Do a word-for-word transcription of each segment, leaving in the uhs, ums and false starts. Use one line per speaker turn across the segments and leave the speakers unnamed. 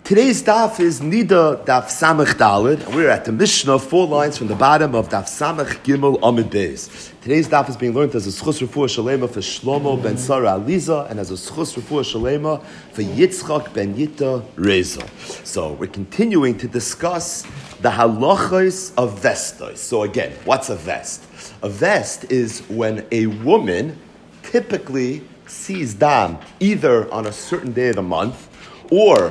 Today's daf is Nida Daf Samach Daled, and we're at the Mishnah, four lines from the bottom of Daf Samach Gimel Amid Beis. Today's daf is being learned as a Schus Refuah Shalema for Shlomo ben Sarah Aliza, and as a Schus Refuah Shalema for Yitzchak ben Yitta Reza. So we're continuing to discuss the halachos of vestos. So again, what's a vest? A vest is when a woman typically sees dam either on a certain day of the month or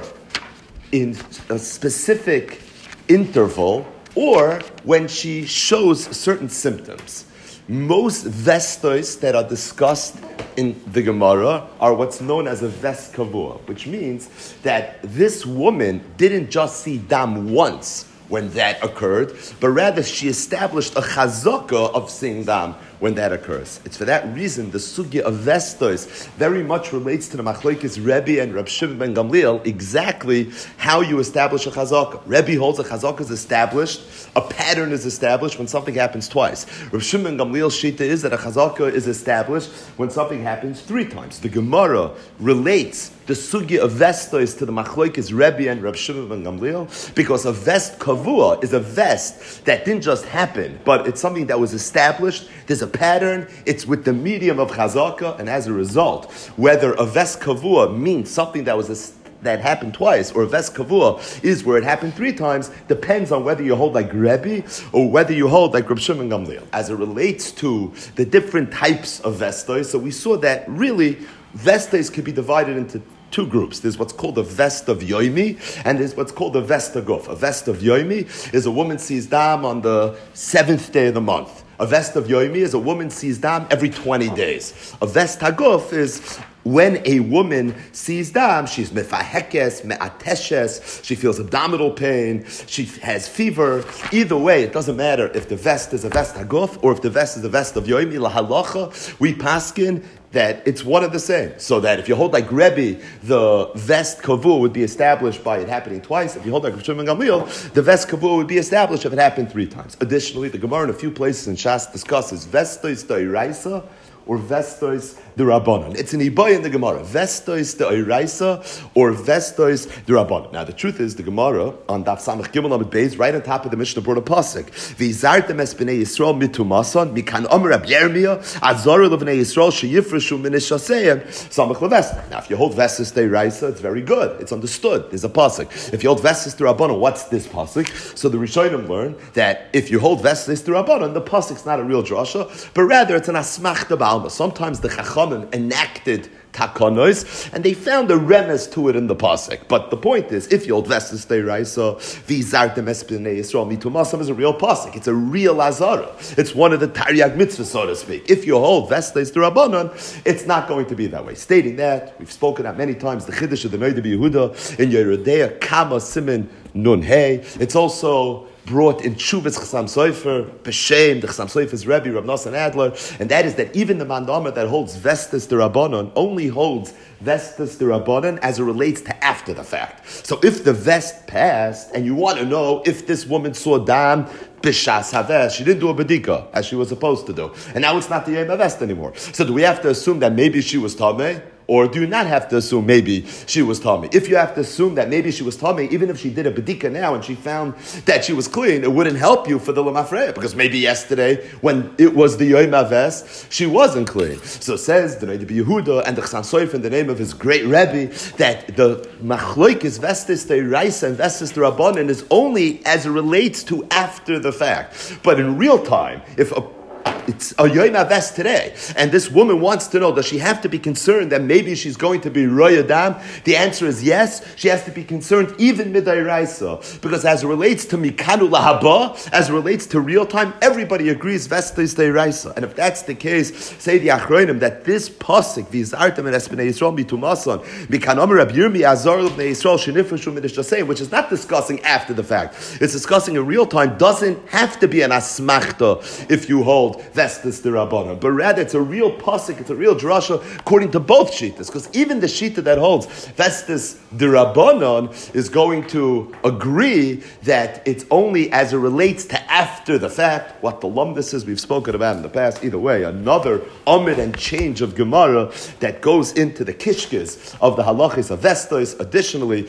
in a specific interval, or when she shows certain symptoms. Most vestos that are discussed in the Gemara are what's known as a vest kavua, which means that this woman didn't just see dam once when that occurred, but rather she established a chazaka of seeing dam when that occurs. It's for that reason the sugya of vestos very much relates to the machlokes Rebbe and Reb Shimon ben Gamliel, exactly how you establish a chazaka. Rebbe holds a chazaka is established, a pattern is established when something happens twice. Reb Shimon ben Gamliel's shita is that a chazaka is established when something happens three times. The Gemara relates the sugya of vestos to the machlokes Rebbe and Reb Shimon ben Gamliel, because a vest kavua is a vest that didn't just happen, but it's something that was established. There's a pattern, it's with the medium of chazaka, and as a result, whether a vest kavua means something that was a that happened twice, or a vest kavua is where it happened three times, depends on whether you hold like Rebbe or whether you hold like Reb Shimon Gamliel. As it relates to the different types of vestos, so we saw that really vestos could be divided into two groups. There's what's called a vest of yoimi, and there's what's called a vest of guf. A vest of yoimi is a woman sees dam on the seventh day of the month. A vest of yoimi is a woman sees dam every twenty days. A vest haguf is when a woman sees dam, she's mefahekes, me'ateshes, she feels abdominal pain, she has fever. Either way, it doesn't matter if the vest is a vest haguf or if the vest is a vest of yoimi. La halacha, we paskin that it's one of the same. So that if you hold like Rebbe, the vest kavua would be established by it happening twice. If you hold like Reb Shimon Gamliel, the vest kavua would be established if it happened three times. Additionally, the Gemara in a few places in Shas discusses vestos d'oraisa or vestos d'Rabbanan. It's an ibay in the Gemara. Vestos d'oraisa or vestos d'Rabbanan. Now, the truth is, the Gemara on Daf Samach Gimel Amud Beis, right on top of the Mishnah, brought a pasuk. V'izartem es b'nei Yisrael mitumasan mikan omer Rab Yirmiyah azaru l'bnei Yisrael sheyifreshu min ishaseim samach levesta. Now, if you hold vestos d'oraisa, it's very good. It's understood. There's a pasuk. If you hold vestos d'Rabbanan, what's this pasuk? So the Rishonim learn that if you hold vestos d'Rabbanan, the pasuk's not a real drasha, but rather it's an asmachta ba'alma. Sometimes the Chachamim enacted takonos, and they found a remes to it in the pasuk. But the point is, if you hold vestos d'oraisa, v'izartem es b'nei Yisrael mitumasam is a real pasuk. It's a real azara. It's one of the Taryag mitzvahs, so to speak. If you hold vestos d'Rabbanan, it's not going to be that way. Stating that, we've spoken that many times, the Chiddush of the Noida B'Yehuda in Yerodea, Kama Simin Nun Hey. It's also brought in Chuvas Chasam Sofer, B'Shem, the Chasam Sofer's Rebbe, Rav Nosson Adler, and that is that even the Mandama that holds vestos d'Rabbanan only holds vestos d'Rabbanan as it relates to after the fact. So if the vest passed, and you want to know if this woman saw dam, b'shas haves, she didn't do a bedika as she was supposed to do, and now it's not the yom vest anymore. So do we have to assume that maybe she was tamei? Or do you not have to assume maybe she was tamei? If you have to assume that maybe she was tamei, even if she did a bedika now and she found that she was clean, it wouldn't help you for the lamafreya, because maybe yesterday when it was the Yom HaVes, she wasn't clean. So it says the Noida B'Yehuda and the Chasam Sofer in the name of his great Rebbe that the machlokes vestos d'oraisa and vestos d'Rabbanan is only as it relates to after the fact. But in real time, if a it's a Yom HaVes today, and this woman wants to know, does she have to be concerned that maybe she's going to be Roy Adam? The answer is yes. She has to be concerned even midayraisa, because as it relates to Mikanu Lahaba, as it relates to real time, everybody agrees vestos d'oraisa. And if that's the case, say the Achronim that this pasuk v'izartem es b'nei Yisrael mitumasan mikan omer Rab Yirmiyah azar l'bnei Yisrael shenifreshu min ishaseim, which is not discussing after the fact. It's discussing in real time. Doesn't have to be an asmachta if you hold vestos d'Rabbanan, but rather it's a real pasuk, it's a real drasha according to both shitas, because even the shita that holds vestos d'Rabbanan is going to agree that it's only as it relates to after the fact. What the lumdus is, we've spoken about in the past. Either way, another amid and change of Gemara that goes into the kishkes of the halachis of vestos. Additionally,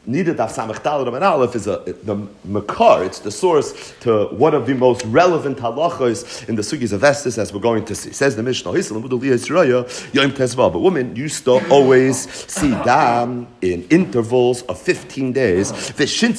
Nida Daf Samach Daled Amud Aleph is a, the Makar, it's the source to one of the most relevant halachos in the Sugis of Estes, as we're going to see. Says the Mishnah, a woman used to always see dam in intervals of fifteen days. So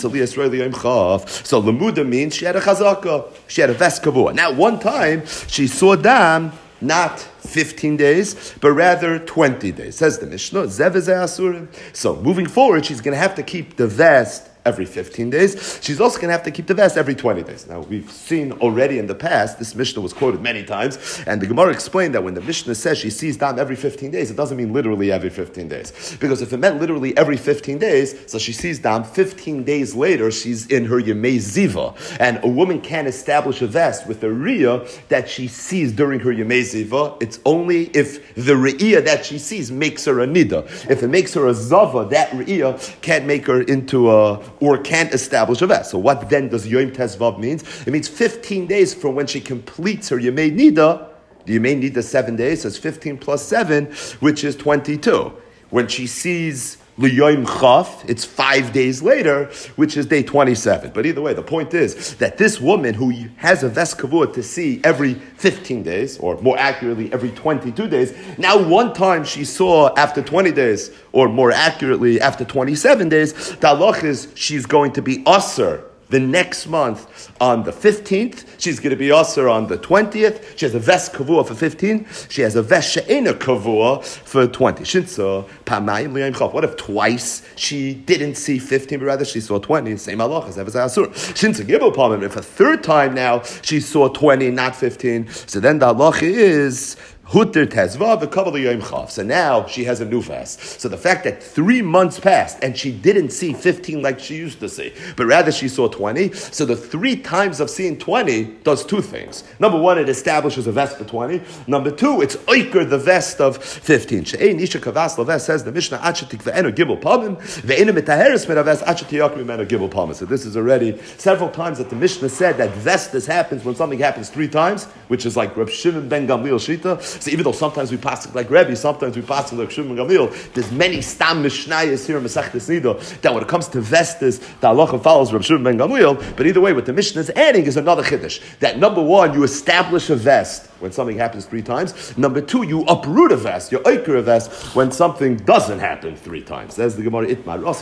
Lamuda means she had a chazaka, she had a ves kavua. Now one time she saw dam not fifteen days, but rather twenty days. Says the Mishnah, Zeveze Asurim. So moving forward, she's going to have to keep the vest every fifteen days. She's also going to have to keep the vest every twenty days. Now, we've seen already in the past, this Mishnah was quoted many times, and the Gemara explained that when the Mishnah says she sees dam every fifteen days, it doesn't mean literally every fifteen days. Because if it meant literally every fifteen days, so she sees dam fifteen days later, she's in her Yemei Ziva. And a woman can't establish a vest with a Riyah that she sees during her Yemei Ziva. It's only if the Riyah that she sees makes her a Nida. If it makes her a Zava, that Riyah can't make her into a or can't establish a vest. So what then does Yom Tezvav means? It means fifteen days from when she completes her Yemei Nida. The Yemei Nida seven days, so it's fifteen plus seven, which is twenty-two. When she sees L'Yom Chaf, it's five days later, which is day twenty-seven. But either way, the point is that this woman who has a ves kavua to see every fifteen days, or more accurately, every twenty-two days, now one time she saw after twenty days, or more accurately, after twenty-seven days, the halach is she's going to be usher the next month on the fifteenth. She's going to be usher on the twentieth. She has a ves kavua for fifteen. She has a ves she'ena kavua for twenty. Shinsa pamayim liyam chav. What if twice she didn't see fifteen, but rather she saw twenty? Same halach as asur. Shinsa gibel pamim. If a third time now she saw twenty, not fifteen, so then the halach is Hutter Tezva v'Kavali Yom Chav. So now she has a new fast. So the fact that three months passed and she didn't see fifteen like she used to see, but rather she saw twenty. So the three times of seeing twenty does two things. Number one, it establishes a vest for twenty. Number two, it's oiker the vest of fifteen. She'ein Nisha Kavas Laves says the Mishnah Achatik ve'enu Gibel Pamim ve'enu mitaheres meraves Achatiyak mimenu Gibel Pamim. So this is already several times that the Mishnah said that vestas happens when something happens three times, which is like Reb Shimon ben Gamliel Shita. So even though sometimes we pass it like Rebbe, sometimes we pass it like Shimon Gamliel, there's many stam mishnayos here in Masechtas Nida that when it comes to vestas, the halacha follows Reb Shimon ben Gamliel. But either way, what the Mishnah is adding is another chiddush. That number one, you establish a vest when something happens three times. Number two, you uproot a vest, you oiker a vest when something doesn't happen three times. That's the Gemara Itmar. What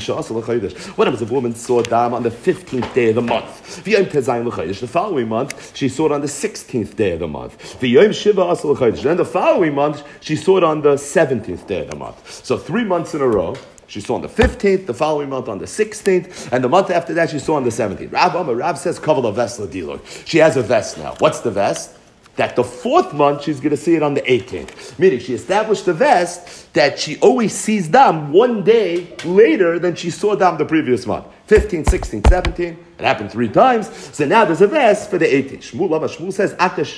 happens if a woman saw dam on the fifteenth day of the month? The following month, she saw it on the sixteenth day of the month. Then the following month, she saw it on the seventeenth day of the month. So three months in a row. She saw on the fifteenth, the following month on the sixteenth, and the month after that she saw on the seventeenth. Rav Amar, Rav says, Kavala vest l'dilur. She has a vest now. What's the vest? That the fourth month she's going to see it on the eighteenth. Meaning she established the vest that she always sees dam one day later than she saw dam the previous month. fifteen, sixteen, seventeen. It happened three times. So now there's a vest for the eighteenth. Shmuel, Lama Shmuel says,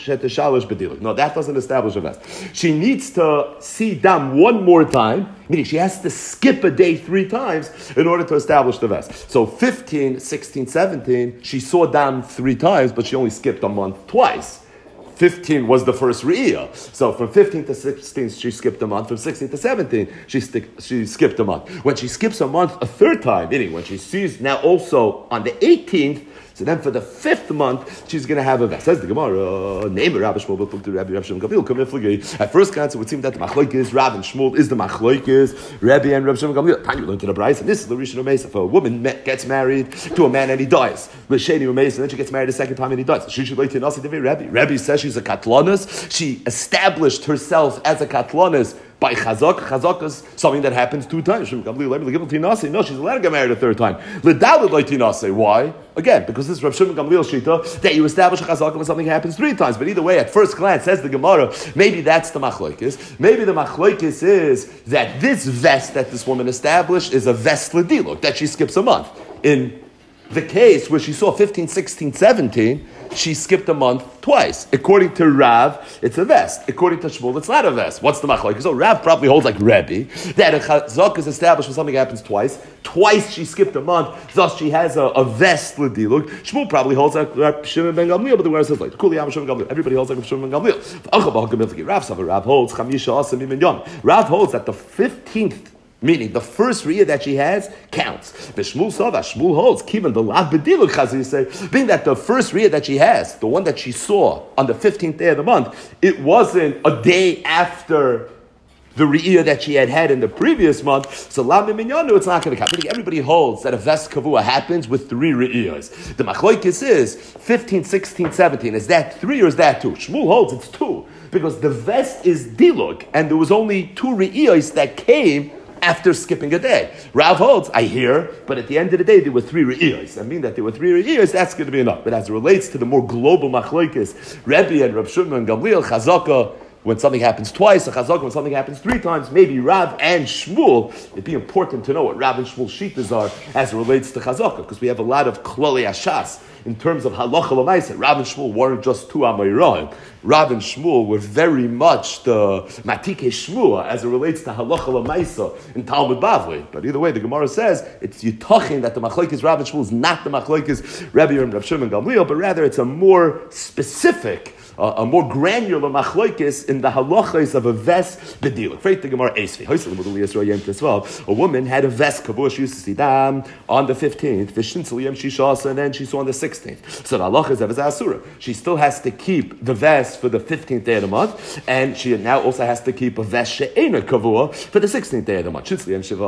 no, that doesn't establish a vest. She needs to see dam one more time, meaning she has to skip a day three times in order to establish the vest. So fifteen, sixteen, seventeen, she saw dam three times, but she only skipped a month twice. fifteen was the first Re'iyah. So from fifteen to sixteen, she skipped a month. From sixteen to seventeen, she, stick, she skipped a month. When she skips a month a third time, meaning when she sees now also on the eighteenth, so then for the fifth month, she's going to have a vest. Says the Gemara, name it, Rabbi Shmuel, to Rabbi Rav Shimon Gamliel, come in. At first glance, it would seem that the Machloikis, Rav and Shmuel is the Machloikis, Rabbi and Rav Shimon Gamliel. Time you learn to the Bryce, and this is the Rishon Umeis. If a woman gets married to a man and he dies, L'Sheni Umeis, and then she gets married a second time and he dies. She should like to Nasi Devi Rabbi. Rabbi says she's a Katlanis. She established herself as a Katlanis by chazak. Chazak is something that happens two times. No, she's allowed to get married a third time. Why? Again, because this is Rav Shimon Gamliel Shita, that you establish a chazak when something happens three times. But either way, at first glance, says the Gemara, maybe that's the machlokes. Maybe the machlokes is that this vest that this woman established is a vest l'diluk, that she skips a month. In the case where she saw fifteen, sixteen, seventeen, she skipped a month twice. According to Rav, it's a vest. According to Shmuel, it's not a vest. What's the machlokes? So Rav probably holds like Rebbe, that a chazak is established when something happens twice. Twice she skipped a month, thus she has a, a vest l'diluk. Shmuel probably holds like Rav Shimon ben Gamliel, but the word says like Kuli Yam Shimon Gamliel. Everybody holds like Rav Shimon ben Gamliel. Rav Rav holds Chamisha Asamim and Yom. Rav holds that the fifteenth Meaning, the first riyah that she has counts. The Shmuel Sava, Shmuel holds, Kivan the Lav Bediluk Chazir say, being that the first riyah that she has, the one that she saw on the fifteenth day of the month, it wasn't a day after the riyah that she had had in the previous month, so Lav Minyanu, it's not going to count. Everybody holds that a vest kavua happens with three riyahs. The Machlokes is fifteen, sixteen, seventeen. Is that three or is that two? Shmuel holds it's two, because the vest is dilug, and there was only two riyahs that came after skipping a day. Rav holds, I hear, but at the end of the day, there were three re'iyos. I mean that there were three re'iyos, that's going to be enough. But as it relates to the more global machlokes, Rebbe and Rav Shimon and Gamliel, Chazaka, when something happens twice, a Chazaka, when something happens three times, maybe Rav and Shmuel, it'd be important to know what Rav and Shmuel shittas are as it relates to Chazaka, because we have a lot of klali ashas in terms of halacha l'maisa. Rav and Shmuel weren't just two Amoraim. Rav and Shmuel were very much the matike Shmuel as it relates to halacha l'maisa in Talmud Bavli. But either way, the Gemara says it's yitachin that the machlokes Rav and Shmuel is not the machlokes Rebbe and Rav Shimon Gamliel, but rather it's a more specific, uh, a more granular machlokes in the halachas of a vest bediluk. Freit the Gemara esvi. A woman had a vest kavua. She used to see them on the fifteenth. And then she saw on the sixteenth. So the halacha is asura. She still has to keep the vest for the fifteenth day of the month, and she now also has to keep a vest she'ena kavua for the sixteenth day of the month.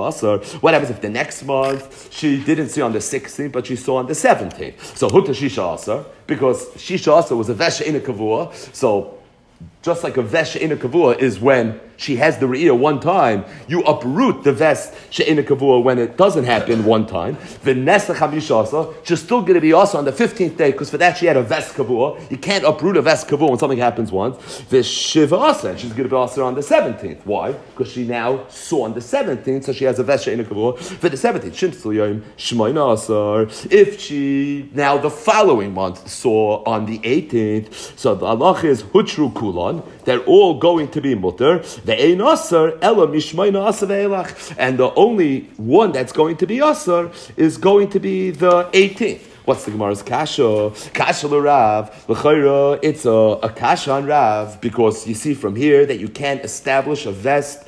What happens if the next month she didn't see on the sixteenth, but she saw on the seventeenth? So huta shisha asar, because shisha asar was a vest she'ena kavua. So just like a vest she'ena kavua is when she has the re'iyah one time, you uproot the vest she'ena kavua when it doesn't happen one time. The nesa chamishasa, she's still going to be also on the fifteenth day, because for that she had a vest kavua. You can't uproot a vest kavua when something happens once. The shiva asa, she's going to be also on the seventeenth. Why? Because she now saw on the seventeenth, so she has a vest she'ena kavua for the seventeenth. Shimtzil yom shmoina asar. If she now the following month saw on the eighteenth, so the halach is hutru kulan. They're all going to be mutter. The ein asar ela mishmayna asar ve'elach, and the only one that's going to be asar is going to be the eighteenth. What's the Gemara's kasha? Kasha l'Rav l'chayra. It's a, a kasha on Rav, because you see from here that you can't establish a vest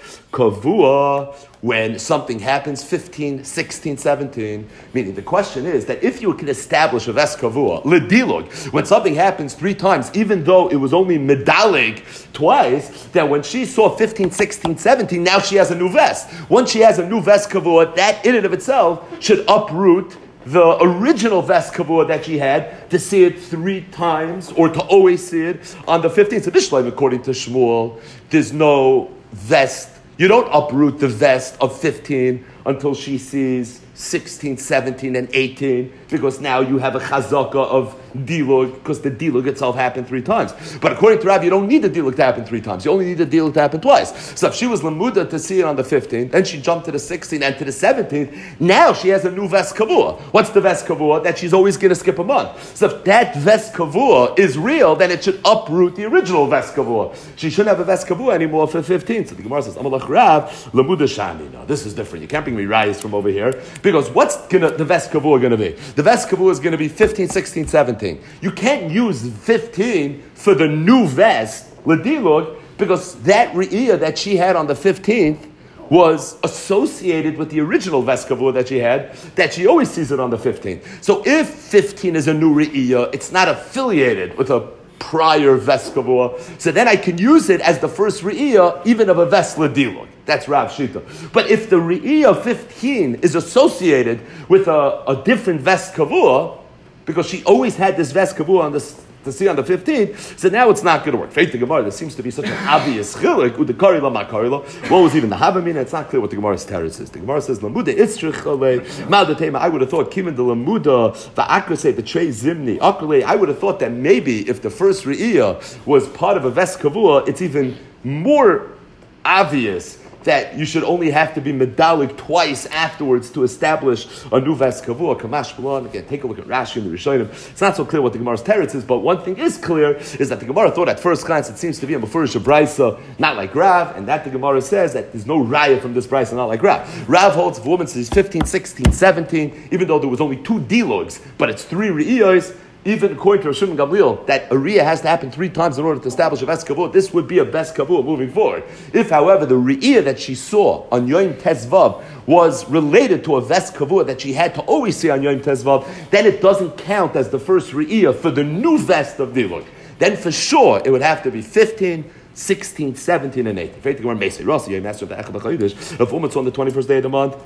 kavua when something happens fifteen, sixteen, seventeen. Meaning the question is that if you can establish a vest kavua, l'dilog, when something happens three times, even though it was only medalig twice, that when she saw fifteen, sixteen, seventeen, now she has a new vest. Once she has a new vest kavua, that in and of itself should uproot the original vest kavua that she had to see it three times, or to always see it on the fifteenth. So Bishleim, according to Shmuel, there's no vest. You don't uproot the vest of fifteen until she sees sixteen, seventeen, and eighteen, because now you have a chazaka of dilug, because the dilug itself happened three times. But according to Rav, you don't need the dilug to happen three times. You only need the dilug to happen twice. So if she was lamuda to see it on the fifteenth, then she jumped to the sixteenth and to the seventeenth, now she has a new vest kavua. What's the vest kavua? That she's always going to skip a month. So if that vest kavua is real, then it should uproot the original vest kavua. She shouldn't have a vest kavua anymore for the fifteenth. So the Gemara says, Amalach Rav, lamuda shani. No, this is different. You can't bring me rayas from over here, because what's gonna, the vest kavua going to be? The vest kavua is going to be fifteen, sixteen, seventeen. You can't use fifteen for the new vest, l'dilug, because that re'iyah that she had on the fifteenth was associated with the original vest kavua that she had, that she always sees it on the fifteenth. So if fifteen is a new re'iyah, it's not affiliated with a prior vest kavua, so then I can use it as the first re'iyah, even of a vest l'dilug. That's Rav Shita. But if the re'iyah fifteen is associated with a, a different vest kavua, because she always had this vest kavua on this to see on the fifteenth, so now it's not going to work. Faith the Gemara, there seems to be such an obvious chilek. What was even the havamina? It's not clear what the Gemara's teretz is. The Gemara says lamuda itzrich mal. I would have thought kimin the lamuda the akrase the trei zimni akrle. I would have thought that maybe if the first re'iyah was part of a vest kavua, it's even more obvious that you should only have to be medalik twice afterwards to establish a new vest kavua. Kamash Balon. Again, take a look at Rashi and the Rishonim. It's not so clear what the Gemara's teretz is, but one thing is clear is that the Gemara thought at first glance it seems to be a mefurish brisa, not like Rav, and that the Gemara says that there's no raya from this brisa, not like Rav. Rav holds if a woman says fifteen, sixteen, seventeen, even though there was only two dilogs, but it's three re'iyos, even according to Rosh Shimon Gamliel, that a Riyah has to happen three times in order to establish a Ves Kavua, this would be a Ves Kavua moving forward. If, however, the Riyah that she saw on Yom Tezvav was related to a Ves Kavua that she had to always see on Yom Tezvav, then it doesn't count as the first Riyah for the new vest of Diluk. Then for sure, it would have to be fifteen, sixteen, seventeen, and eighteen. If woman saw on the twenty-first day of the month,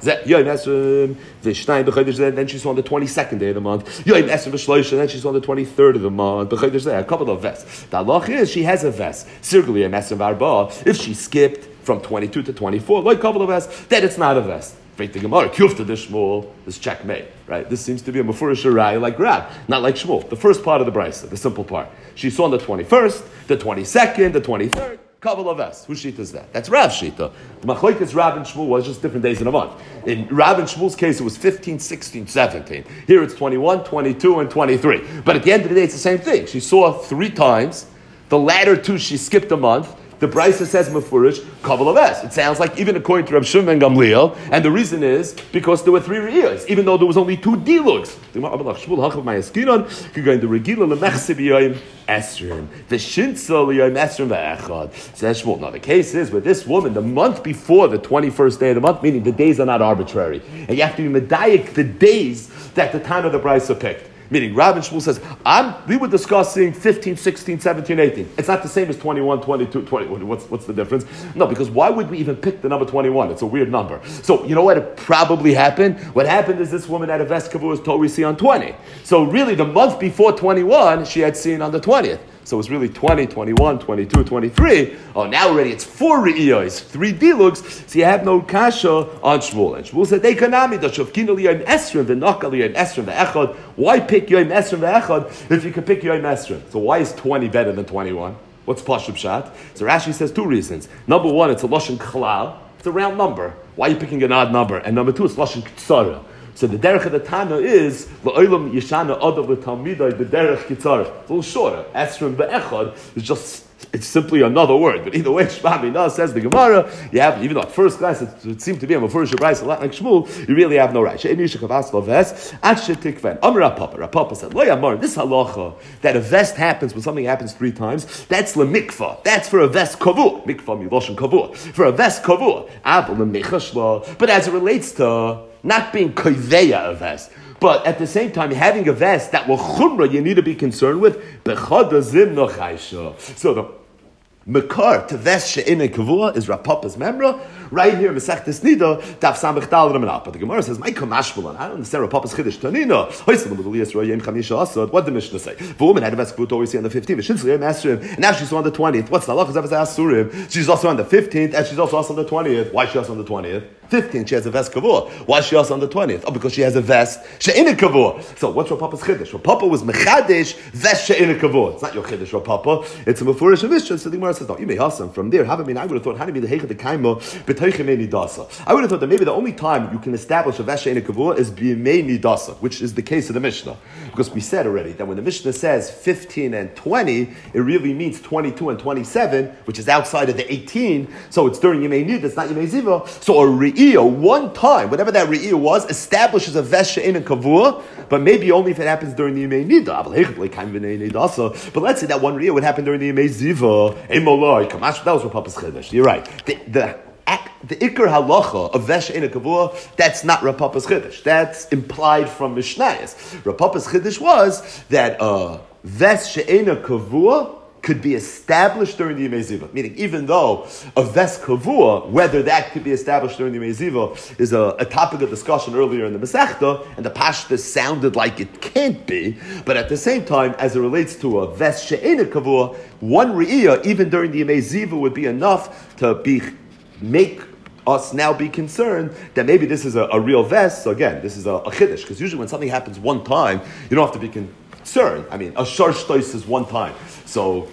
then she saw on the twenty-second day of the month, then she saw on the twenty-third of the month, a couple of vests. The halach is she has a vest. If she skipped from twenty-two to twenty-four, like a couple of vests, then it's not a vest. The Gemara, Kufta the Shmuel, is checkmate, right? This seems to be a Mefurish Raya like Rab, not like Shmuel. The first part of the Brisa, the simple part. She saw on the twenty-first, the twenty-second, the twenty-third, couple of S. Whose Shita is that? That's Rav Shita. The Machlokes Rab and Shmuel was just different days in a month. In Rab and Shmuel's case, it was fifteen, sixteen, seventeen. Here it's twenty-one, twenty-two, and twenty-three. But at the end of the day, it's the same thing. She saw three times. The latter two, she skipped a month. The Brisa says Mefurish, Kabbalah Ves. It sounds like even according to Reb Shimon and Gamliel, and the reason is because there were three Re'iyos, even though there was only two Dilugs. Says Shmuel. Now the case is with this woman, the month before the twenty-first day of the month, meaning the days are not arbitrary, and you have to be medayik the days that the time of the Brisa picked. Meaning, Rav and Shmuel says, I'm, we were discussing fifteen, sixteen, seventeen, eighteen. It's not the same as twenty-one, twenty-two, twenty. What's, what's the difference? No, because why would we even pick the number twenty-one? It's a weird number. So, you know what it probably happened? What happened is this woman had a Ves Kavua told we see on twenty. So really, the month before twenty-one, she had seen on the twentieth. So it's really twenty, twenty-one, twenty-two, twenty-three. Oh, now already it's four Re'iyos, three Dilugs, so you have no kasha on Shmuel. And Shmuel said, They kanami, da shavkinu liyayim esrim, v'naka liyayim esrim v'echad. Why pick yayim esrim v'echad if you can pick yayim esrim? So why is twenty better than twenty-one? What's Pashub Shat? So Rashi says two reasons. Number one, it's a Lashon Klal. It's a round number. Why are you picking an odd number? And number two, it's Lashon Ktsara. So the derech of the Tana is la'olam yeshana adav l'talmidai the derech kitzar. It's a little shorter. Esrim be'echad is just it's simply another word. But either way, Shema Bina says the Gemara. You have even though at first glance it, it seemed to be a Mefurish Brayso a lot like Shmuel. You really have no right. She'en yishach avas loves akshe tikven. Amar Rapapa. Rapapa said lo yamar. This halacha that a vest happens when something happens three times. That's lemikva. That's for a vest kavua. Mikva miloshen kavua. For a vest kavua. Abel lemechashla. But as it relates to not being koiveya a vest, but at the same time having a vest that will chumrah you need to be concerned with. So the Mekar to vest she'inei kavua is Rapapa's memra. Right here, Masechtes Nida, Daf Samech Dal Ramanah. But the Gemara says, "My kamashmalan." I don't understand Rapapa's chiddush. Tanina, what did the Mishnah say? The woman had a vest kavua always see on the fifteenth. And now she's on the twentieth. What's the halachas asurim? She's also on the fifteenth, and she's also on the twentieth. Why is she also on the twentieth? fifteenth, she has a vest kavua. Why is she also on the twentieth? Oh, because she has a vest she'inei kavua. So what's Rapapa's chiddush? Rapapa was mechadesh vest she'inei kavua. It's not your chiddush, Rapapa. It's a mefurish Mishnah. So the Gemara says, "No, you may hasam from there." Have I mean? I would have thought, how do you be the heicha the kaima? I would have thought that maybe the only time you can establish a Ves She'inei Kavua is B'yimei Nidasa, which is the case of the Mishnah. Because we said already that when the Mishnah says fifteen and twenty, it really means twenty-two and twenty-seven, which is outside of the eighteen, so it's during Yimei Nid, it's not Yimei Ziva. So a Re'iyah, one time, whatever that Re'iyah was, establishes a Ves She'inei Kavua, but maybe only if it happens during the Yimei Nida. But let's say that one Re'iyah would happen during the Yimei Ziva. That was what Papa's Chiddush. You're right. The, the The Iker halacha of Ves She'inei Kavua, that's not Rapapa's Chiddush. That's implied from Mishnayos. Rapapa's Chiddush was that uh, Ves She'inei Kavua could be established during the Yimei Ziva. Meaning, even though a Ves Kavua, whether that could be established during the Yimei Ziva, is a, a topic of discussion earlier in the Masechta, and the Pashta sounded like it can't be, but at the same time, as it relates to a Ves She'inei Kavua, one Re'iyah, even during the Yimei Ziva, would be enough to be make us now be concerned that maybe this is a, a real vest. So again, this is a, a chiddush, because usually when something happens one time, you don't have to be concerned. I mean, a shar shtois is one time. So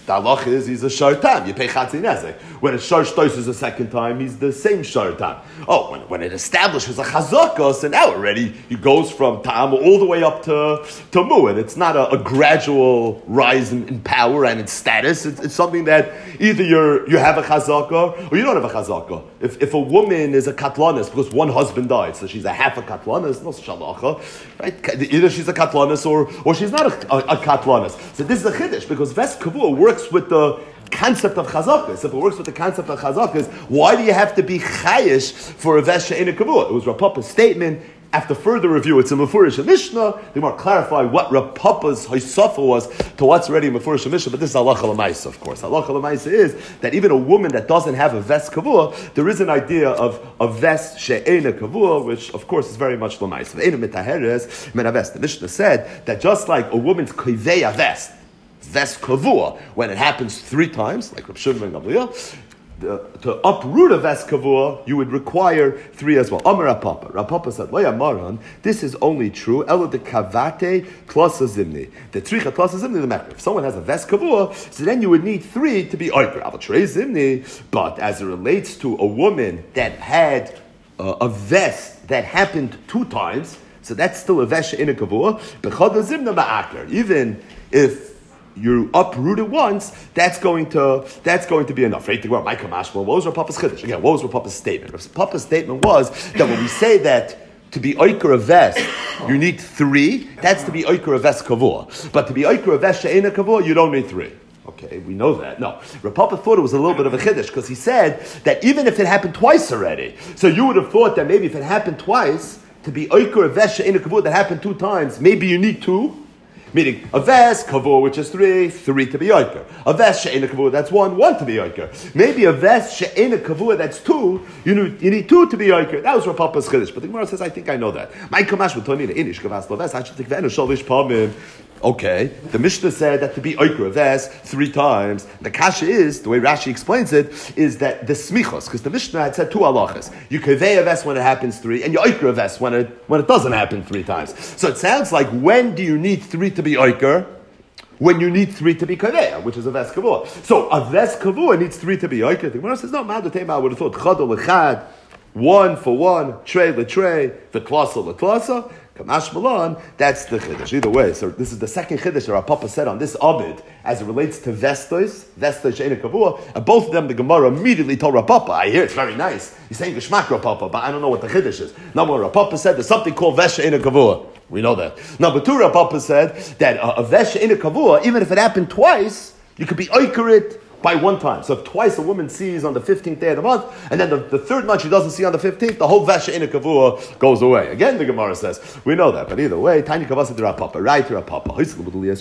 The halach is he's a shar tam. You pay chatzin nezek. When it's shar shtois a second time, he's the same shar tam. Oh, when, when it establishes a chazaka, so now already he goes from tam all the way up to to mu'ed. It's not a, a gradual rise in, in power and in status. It's, it's something that either you're you have a chazaka or you don't have a chazaka. If if a woman is a katlanis because one husband died, so she's a half a katlanis, no shalacha, right? Either she's a katlanis or or she's not a, a, a katlanis. So this is a chiddush because ves kavua works with the concept of chazakas. If it works with the concept of chazakas, why do you have to be chayish for a ves she'ena kavua? It was Rav Papa's statement. After further review, it's a Mefurish Mishnah. They want to clarify what Rav Papa's Haisafa was to what's already a Mefurish Mishnah, but this is Halacha L'maisa, of course. Halacha L'maisa is that even a woman that doesn't have a ves kavua, there is an idea of a ves she'ena kavua, which of course is very much L'maisa. Ve'ena mitaheres min haves. The Mishnah said that just like a woman's kivei vest, ves kavua, when it happens three times, like Rav Shimon ben Gamliel, The, to uproot a ves kavua, you would require three as well. Amar Rav Papa. Rav Papa said, Lo yamaran, this is only true, elo de kavate plus a zimni. The tricha plus a zimni, the matter. If someone has a ves kavua, so then you would need three to be oiker. Aval trei zimni. But as it relates to a woman that had uh, a vest that happened two times, so that's still a ves in a kavua, bechad a zimna ma'aker. Even if you uproot it once, that's going to that's going to be enough. Right? What was Rav Papa's chiddush? Again, what was Rav Papa's statement? Rav Papa's statement was that when we say that to be oiker a vest, you need three, that's to be oiker a vest kavua. But to be oiker a vest she'ena kavua, you don't need three. Okay, we know that. No, Rav Papa thought it was a little bit of a chiddush because he said that even if it happened twice already, so you would have thought that maybe if it happened twice, to be oiker a vest she'ena kavua that happened two times, maybe you need two. Meaning, a ves, kavur, which is three, three to be yoiker. A ves, she'ena kavur, that's one, one to be yoiker. Maybe a ves, she'ena kavur, that's two, you need, you need two to be yoiker. That was Rav Papa's chiddush. But the Gemara says, I think I know that. My kamash v'tonina inish kavas laves, I should think v'enu sholish pamim. Okay, the Mishnah said that to be oiker a ves three times. The kasha is, the way Rashi explains it, is that the smichos, because the Mishnah had said two halachas. You kavei a ves when it happens three, and you oiker a ves when it when it doesn't happen three times. So it sounds like when do you need three to be oiker? When you need three to be kaveya, which is a ves kavua. So a ves kavua needs three to be oiker. The Gemara says, no, Ma'adatema, I would have thought chadol lechad, one for one, trey letrey, the klasa leklasa. Kamash Malan, that's the chiddush. Either way, so this is the second chiddush that our Papa said on this abid as it relates to vestos, vestos she'ena kavua, and both of them the Gemara immediately told Rav Papa, I hear it's very nice. He's saying Geshmak Rav Papa, but I don't know what the chiddush is. Number one, Rav Papa said there's something called ves she'ena kavua. We know that. Number two, Rav Papa said that uh, a ves she'ena kavua, even if it happened twice, you could be oiker it by one time. So if twice a woman sees on the fifteenth day of the month, and then the, the third month she doesn't see on the fifteenth, the whole vesha in a kavua goes away. Again, the Gemara says, we know that, but either way, tiny kavasa de Rapapa, right to Rapapa. There's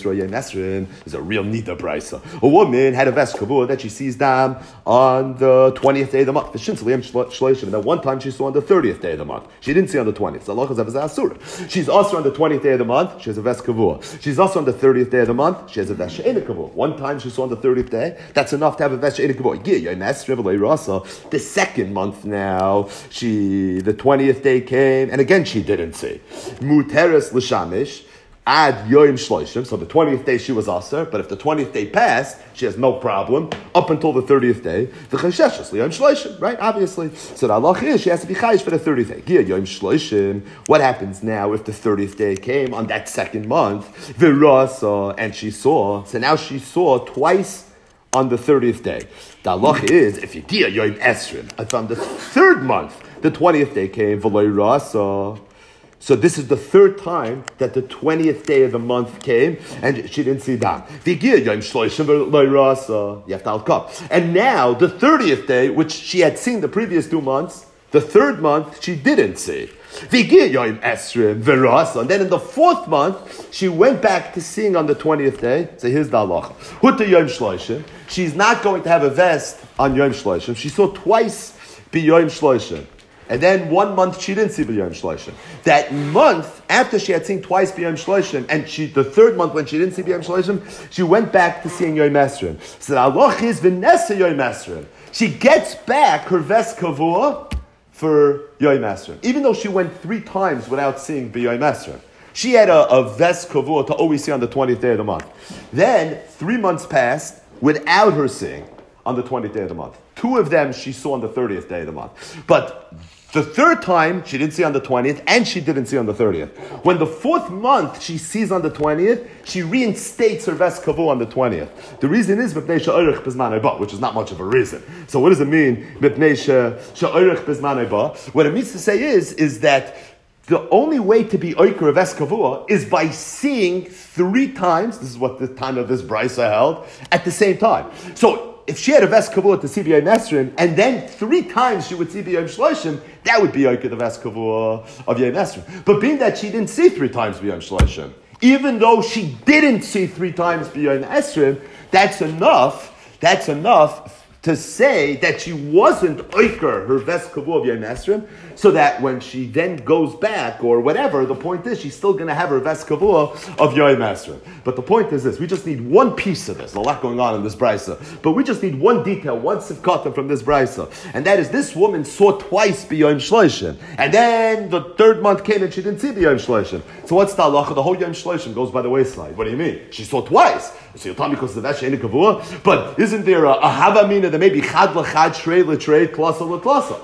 a real nita brisa. A woman had a vesh kavua that she sees down on the twentieth day of the month. And then one time she saw on the thirtieth day of the month. She didn't see on the twentieth. She's also on the twentieth day of the month, she has a vesh kavua. She's also on the thirtieth day of the month, she has a vesha in a kavua. One time she saw on the thirtieth day, that's enough to have a vesha in a kavua. The second month now, she the twentieth day came, and again she didn't see. Muteres l'shamish ad yoim shloishim. So the twentieth day she was aser, but if the twentieth day passed, she has no problem up until the thirtieth day. The chesheshes l'yoim shloishim, right? Obviously. So the halach is she has to be chayish for the thirtieth day. Giyah yoim shloishim. What happens now if the thirtieth day came on that second month? Virasa, and she saw. So now she saw twice on the thirtieth day. The halach is, if you dia yoim esrim, if on the third month, the twentieth day came, v'loy rasa. So this is the third time that the twentieth day of the month came, and she didn't see that. V'gia yoim shloishim v'loy rasa. You have to alka. And now, the thirtieth day, which she had seen the previous two months, the third month, she didn't see. V'gia yoim esrim v'rasa. And then in the fourth month, she went back to seeing on the twentieth day. So here's the halacha. Huta yoim shloishim. She's not going to have a vest on yoim shloishim. She saw twice be yoim shloishim. And then one month she didn't see B'yom Shloshim. That month, after she had seen twice B'yom Shloshim, and she the third month when she didn't see B'yom Shloshim, she went back to seeing Yom Esrim. So the halach is V'nesa Yom Esrim. She gets back her ves kavua for Yom Esrim, even though she went three times without seeing B'yom Esrim. She had a, a ves kavua to always see on the twentieth day of the month. Then, three months passed, without her seeing on the twentieth day of the month. Two of them she saw on the thirtieth day of the month. But the third time, she didn't see on the twentieth, and she didn't see on the thirtieth. When the fourth month she sees on the twentieth, she reinstates her Ves Kavu on the twentieth. The reason is, which is not much of a reason. So what does it mean? What it means to say is, is that the only way to be Oiker of Ves Kavua is by seeing three times, this is what the time of this Brisa held, at the same time. So, if she had a Ves Kavua to see B'yom Esrim, and then three times she would see B'yom Shloshim, that would be Oiker the Ves Kavua of Yom Esrim. But being that she didn't see three times B'yom Shloshim, even though she didn't see three times B'yom Esrim, that's enough, that's enough to say that she wasn't Oiker, her Ves Kavua of Yom Esrim, so that when she then goes back, or whatever, the point is, she's still going to have her Ves Kavua of Yom Esrim. But the point is this, we just need one piece of this, a lot going on in this Brisa, but we just need one detail, one sifkata from this Brisa, and that is this woman saw twice B'yom Shloshim, and then the third month came and she didn't see B'yom Shloshim. So what's the halacha? The whole Yom Shloshim goes by the wayside. What do you mean? She saw twice. So you'll tell me because the Ves She'ein Kavua, but isn't there a, a Havamina that maybe Chad l'chad, Shrei l'trei, Klasa l'klasa?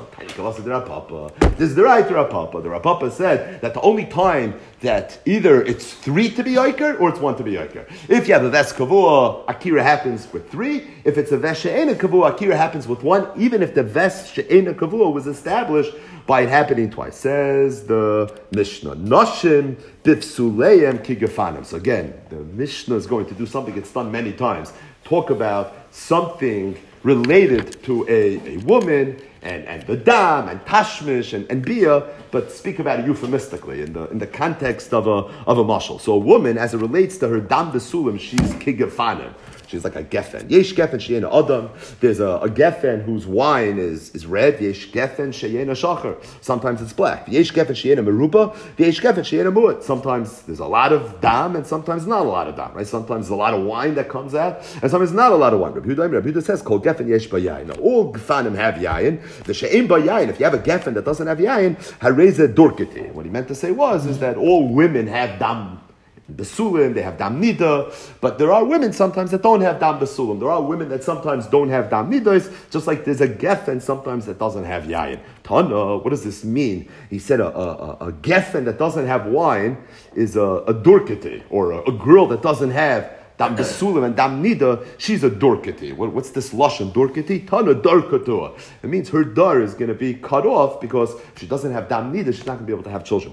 This is the right Rapapa. The Rapapa said that the only time that either it's three to be Oiker or it's one to be Oiker. If you have a Ves Kavua, Akira happens with three. If it's a Ves She'ein Kavua, Akira happens with one, even if the Ves She'ein Kavua was established by it happening twice. Says the Mishnah, Noshim bifsuleim kigafanim. So again, the Mishnah is going to do something it's done many times. Talk about something related to a, a woman and, and the dam and tashmish and, and bia, but speak about it euphemistically in the in the context of a of a mashal. So a woman, as it relates to her dam besulim, she's kigafanim. She's like a geffen. Yesh geffen she'ena adam. There's a, a geffen whose wine is, is red. Yesh geffen she'ena shachar. Sometimes it's black. Yesh geffen she'ena meruba. Yesh geffen she'ena mu'at. Sometimes there's a lot of dam and sometimes not a lot of dam. Right? Sometimes there's a lot of wine that comes out and sometimes not a lot of wine. Rabbi Yehuda, Rabbi Yehuda says, "Kol geffen yesh bayayin." Now, all gefanim have yayin. The she'en bayayin. If you have a geffen that doesn't have yayin, hareze dorketi. What he meant to say was is that all women have dam besulim, they have dam nida, but there are women sometimes that don't have dam besulim. There are women that sometimes don't have dam nidas, just like there's a geffen sometimes that doesn't have yayin. Tana, what does this mean? He said a, a, a geffen that doesn't have wine is a, a durkete, or a, a girl that doesn't have dam besulim and dam nida, she's a dorketi. What, what's this lashon dorketi? Tana darkatua. It means her dar is going to be cut off because if she doesn't have dam nida, she's not going to be able to have children.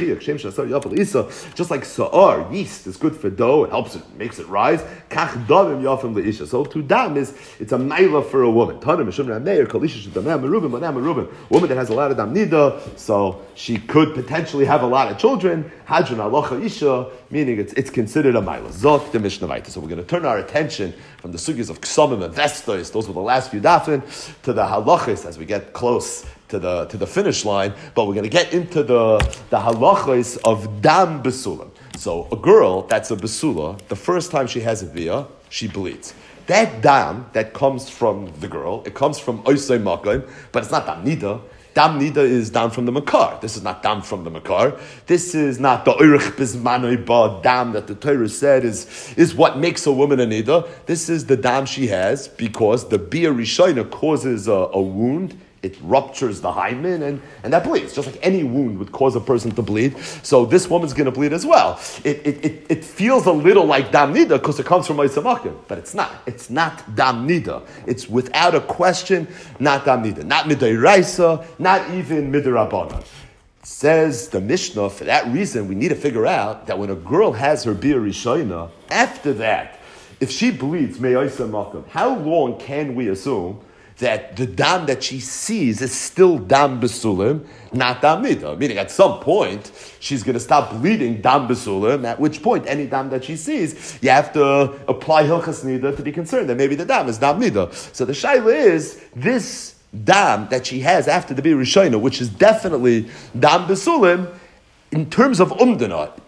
Just like sa'ar, yeast is good for dough, it helps it, makes it rise. Kach damim yafim leisha. So to dam is, it's a maila for a woman. Tana mishum rameir kol isha shedameh merubim manam merubim. Woman that has a lot of dam nida, so she could potentially have a lot of children. Hadron alocha isha, meaning it's it's considered a maila. Zot the Mishnah. So we're going to turn our attention from the sugyas of Ksomim and Vestos, those were the last few dafin, to the halachis as we get close to the to the finish line. But we're going to get into the, the halachis of dam besulam. So a girl that's a besula, the first time she has a via, she bleeds. That dam that comes from the girl, it comes from oisay makayim, but it's not dam nida. Dam nida is dam from the makar. This is not dam from the makar. This is not the oirich bizmanoi ba dam that the Torah said is, is what makes a woman a nida. This is the dam she has because the bia rishayna causes a, a wound. It ruptures the hymen and, and that bleeds. Just like any wound would cause a person to bleed. So this woman's going to bleed as well. It, it, it, it feels a little like dam nida because it comes from Oisamakim, but it's not. It's not dam nida. It's without a question not dam nida. Not midairaisa, not even midarabana. Says the Mishnah, for that reason, we need to figure out that when a girl has her bia rishayna, after that, if she bleeds, me'oisamakim, how long can we assume that the dam that she sees is still dam besulim, not dam nida? Meaning, at some point, she's going to stop bleeding dam besulim, at which point, any dam that she sees, you have to apply hilchas nida to be concerned that maybe the dam is dam nida. So the shaila is, this dam that she has after the bir rishayna, which is definitely dam besulim, in terms of umdana,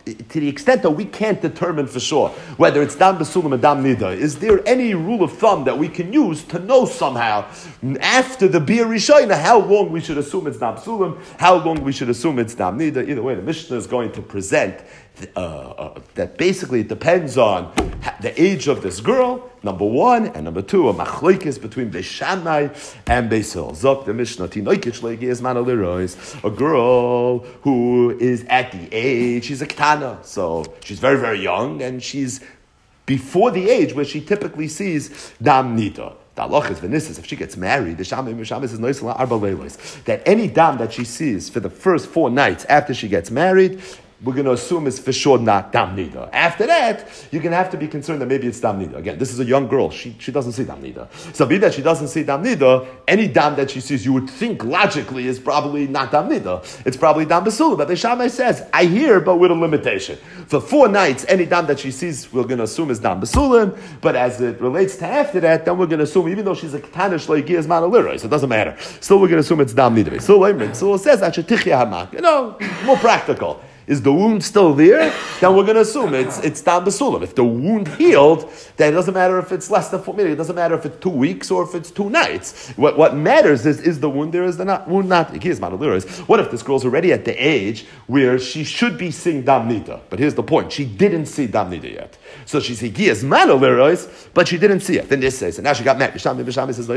to the extent that we can't determine for sure whether it's dam besulim or dam nida, is there any rule of thumb that we can use to know somehow after the bir rishayna how long we should assume it's dam besulim, how long we should assume it's dam nida? Either way, the Mishnah is going to present uh, uh, that basically it depends on the age of this girl, number one, and number two, a machlokes between Beis Shammai and Beis Hillel. Zok the Mishnah, tinoikich legias manalirois, a girl who is at the age, she's a ketana, so she's very, very young, and she's before the age where she typically sees dam nida. The halach is v'nisas, if she gets married, the Shammai Shammai says noisla arba leilos, that any dam that she sees for the first four nights after she gets married, we're going to assume it's for sure not dam nida. After that, you're going to have to be concerned that maybe it's dam nida. Again, this is a young girl. She she doesn't see dam nida. So be that she doesn't see dam nida, any dam that she sees, you would think logically is probably not dam nida. It's probably dam besulim. But the Shammai says, I hear, but with a limitation. For four nights, any dam that she sees, we're going to assume is dam besulim. But as it relates to after that, then we're going to assume, even though she's a ketanish like is manaliris, it doesn't matter. Still, we're going to assume it's dam nida. So it says, you know, more practical. Is the wound still there? Then we're going to assume it's it's dam besulim. If the wound healed, then it doesn't matter if it's less than four minutes. It doesn't matter if it's two weeks or if it's two nights. What what matters is is the wound there? Is the not, wound not? Here's manaliris. What if this girl's already at the age where she should be seeing dam nida? But here's the point: she didn't see dam nida yet. So she's higiyas manaliris, but she didn't see it. Then this says, and now she got married. Bisham says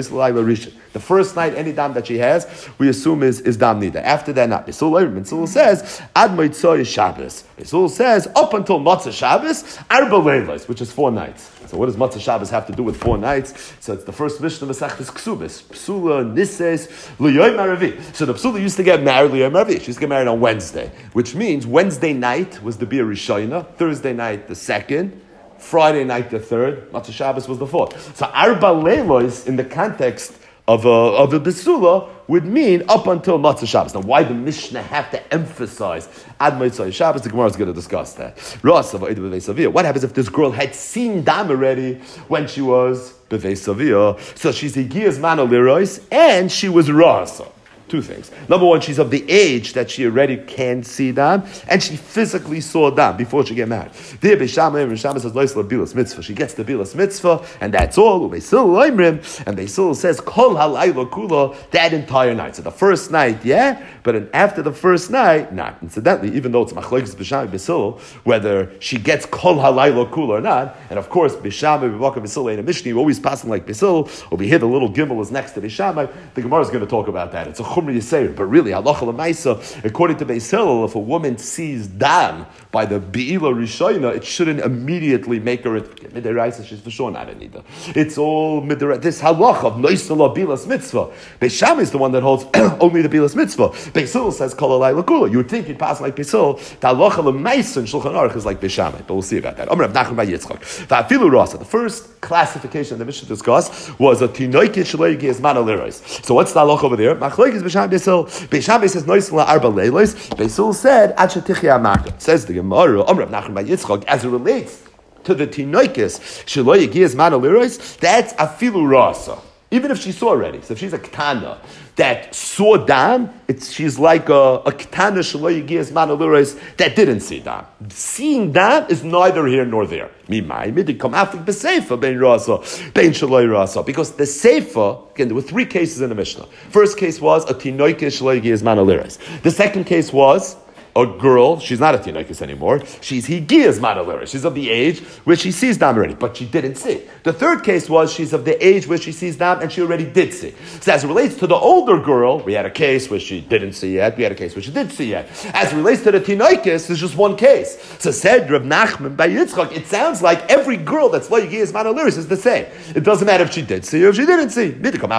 the first night any dam that she has, we assume is is dam nida. After that, not. Besul says ad moitzoy Shabbos. Besul says up until Matzah Shabbos, arba leilos, which is four nights. So what does Matzah Shabbos have to do with four nights? So it's the first Mishnah Masechtas Ksubis. Psula Nises L'Yom Aravi. So the Psula used to get married L'Yom Aravi. She used to get married on Wednesday, which means Wednesday night was the Bir Rishayna, Thursday night the second, Friday night the third, Matzah Shabbos was the fourth. So arba leilos in the context of a of a besula would mean up until Matzah Shabbos. Now, why the Mishnah have to emphasize Ad Motzei Shabbos? The Gemara is going to discuss that. What happens if this girl had seen dam already when she was b'vei savia? So she's higiyas manalirois and she was rasa. Two things. Number one, she's of the age that she already can see dam, and she physically saw dam before she get married. There, Beishamai says, "Loisla bilas mitzvah." She gets the bilas mitzvah, and that's all. Beisil loimrim, and Beisil says, "Kol halayla kula," that entire night. So the first night, yeah, but after the first night, not. Incidentally, even though it's machlokes Beishamai Beisil, whether she gets kol halayla kula or not, and of course Beishamai B'vaka Beisil ain't a Mishnah, we're always passing like Beisil. Over here, the little gimel is next to Beishamai. The Gemara is going to talk about that. It's a but really, halacha l'maisa, according to Beis Hillel, if a woman sees dam by the beila rishayna, it shouldn't immediately make her midiraisa. She's for sure not a nida. It's all midiraisa. This halacha of noisala bilas mitzvah. Beis Shammai is the one that holds only the bilas mitzvah. Beis Hillel says kol alay lakula. You would think you'd pass like Beis Hillel. The halacha l'maisa in Shulchan Aruch is like Beis Shammai, but we'll see about that. Amar Rav Nachman bar Yitzchak. Va'afilu rasa. The first classification the Mishnah discussed was a tinoikit shelo yigias manaliros. So what's the halacha over there? Machlokes b'Shammai Beisil. Beishamai says noisla arba leilos. Beisil said ad shetichya amaka. Says the Gemara. Amar Rav Nachman bar Yitzchak, as it relates to the tinoikis shelo yigias manaliros, that's afilu rasa. Even if she saw already, so if she's a ketana that saw dam, it's she's like a, a ketana shelo yigias manaliros that didn't see dam. Seeing dam is neither here nor there. Mimai midi come after b'seifa bein rasa bein shelo rasa, because the seifa, again, there were three cases in the Mishnah. First case was a tinoikis shelo yigias manaliros. The second case was a girl, she's not a tinoikis anymore, she's higiyas manaliris, she's of the age where she sees dam already, but she didn't see. The third case was she's of the age where she sees dam and she already did see. So as it relates to the older girl, we had a case where she didn't see yet, we had a case where she did see yet. As it relates to the tinoikis, there's just one case. So said Rav Nachman bar Yitzchak, it sounds like every girl that's lo higiyas manaliris is the same. It doesn't matter if she did see or if she didn't see.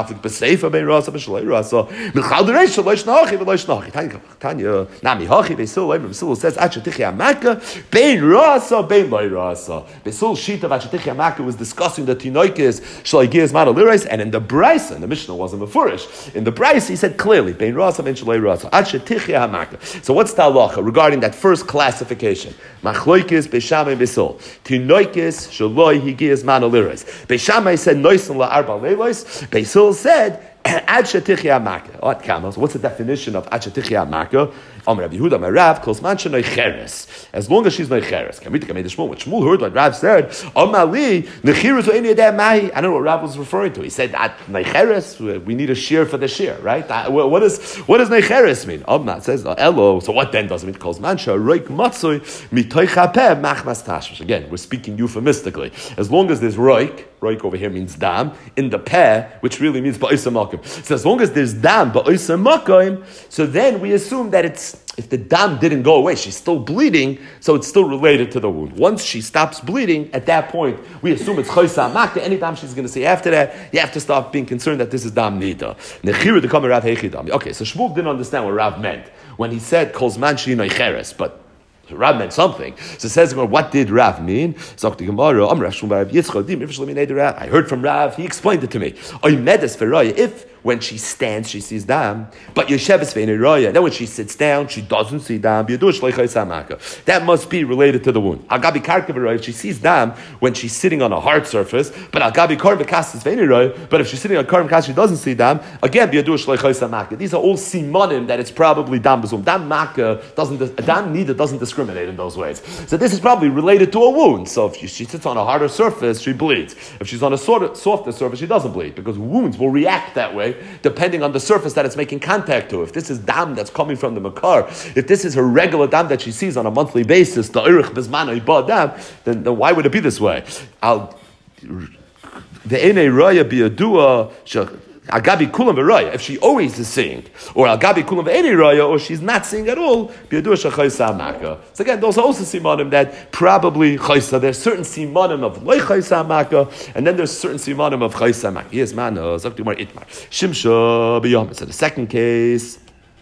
Tanya, Nami Hachi, Beisil, Beisil says, Achatichi Amaka, Bein Rasa, Bein Loi Rasa. Beisil sheet of Achatichi Amaka was discussing the Tinoikis, Shalagiyas Madaliris, and in the Brisa, and the Mishnah wasn't Mefurish, in the Brisa he said clearly, Bein Rasa, Bein Shaloi Rasa, Achatichi Amaka. So what's the halacha regarding that first classification? Machloikis, Beishamai, Beisil. Tinoikis, Shaloi, Higiyas Madaliris. Beishamai said, Noisan La Arba Leilos. Beisil said, Ad shetichya makah. Oh, camels. What's the definition of ad shetichya makah? Amar Rabbi Yehuda, Amar Rav, kol zman shenoicheres. As long as she's noicheres. Kamita kamei Shmuel. What Shmuel heard, what Rav said, Amar li nechirus ve'eni yedei mahi. I don't know what Rav was referring to. He said at noicheres, we need a shear for the shear, right? What is what does noicheres mean? Amar says elo. So what then does it mean? Kol zman sheroik matzoi mitoich hapeh machmas tashmish. Again, we're speaking euphemistically. As long as there's roik. Roik over here means dam in the peh, which really means ba'isa makom. So as long as there's dam ba'isa makom, so then we assume that it's if the dam didn't go away, she's still bleeding, so it's still related to the wound. Once she stops bleeding, at that point we assume it's chaysa makta. Any dam she's going to say after that, you have to stop being concerned that this is dam nida. Nechiru dekam Rav hechidam. Okay, so Shmuel didn't understand what Rav meant when he said kol zman she'hi noicheres, but Rav meant something. So it says, what did Rav mean? I heard from Rav, he explained it to me. If when she stands, she sees dam, but Yesheves ve'nei then when she sits down, she doesn't see dam. That must be related to the wound. If she sees dam when she's sitting on a hard surface, but Agabi Karvakastis ve'nei but if she's sitting on Karvakastis, she doesn't see dam. Again, these are all simanim that it's probably dam bezum. Dam maka doesn't, dam nida doesn't discriminate in those ways. So this is probably related to a wound. So if she, she sits on a harder surface, she bleeds. If she's on a sort softer surface, she doesn't bleed because wounds will react that way depending on the surface that it's making contact to. If this is dam that's coming from the makar, if this is her regular dam that she sees on a monthly basis, the irich bezmana iba dam, then, then why would it be this way? I'll the ene raya biadua Agabi kulam v'raya. If she always is seeing, or Agabi kulam v'eni raya, or she's not seeing at all, biadua shachaysa maka. So again, those are also simanim that probably chaysa. There's certain simanim of loy chaysa maka, and then there's certain simanim of chaysa maka. Yes, man. Zakti itmar shimsha b'yom. So the second case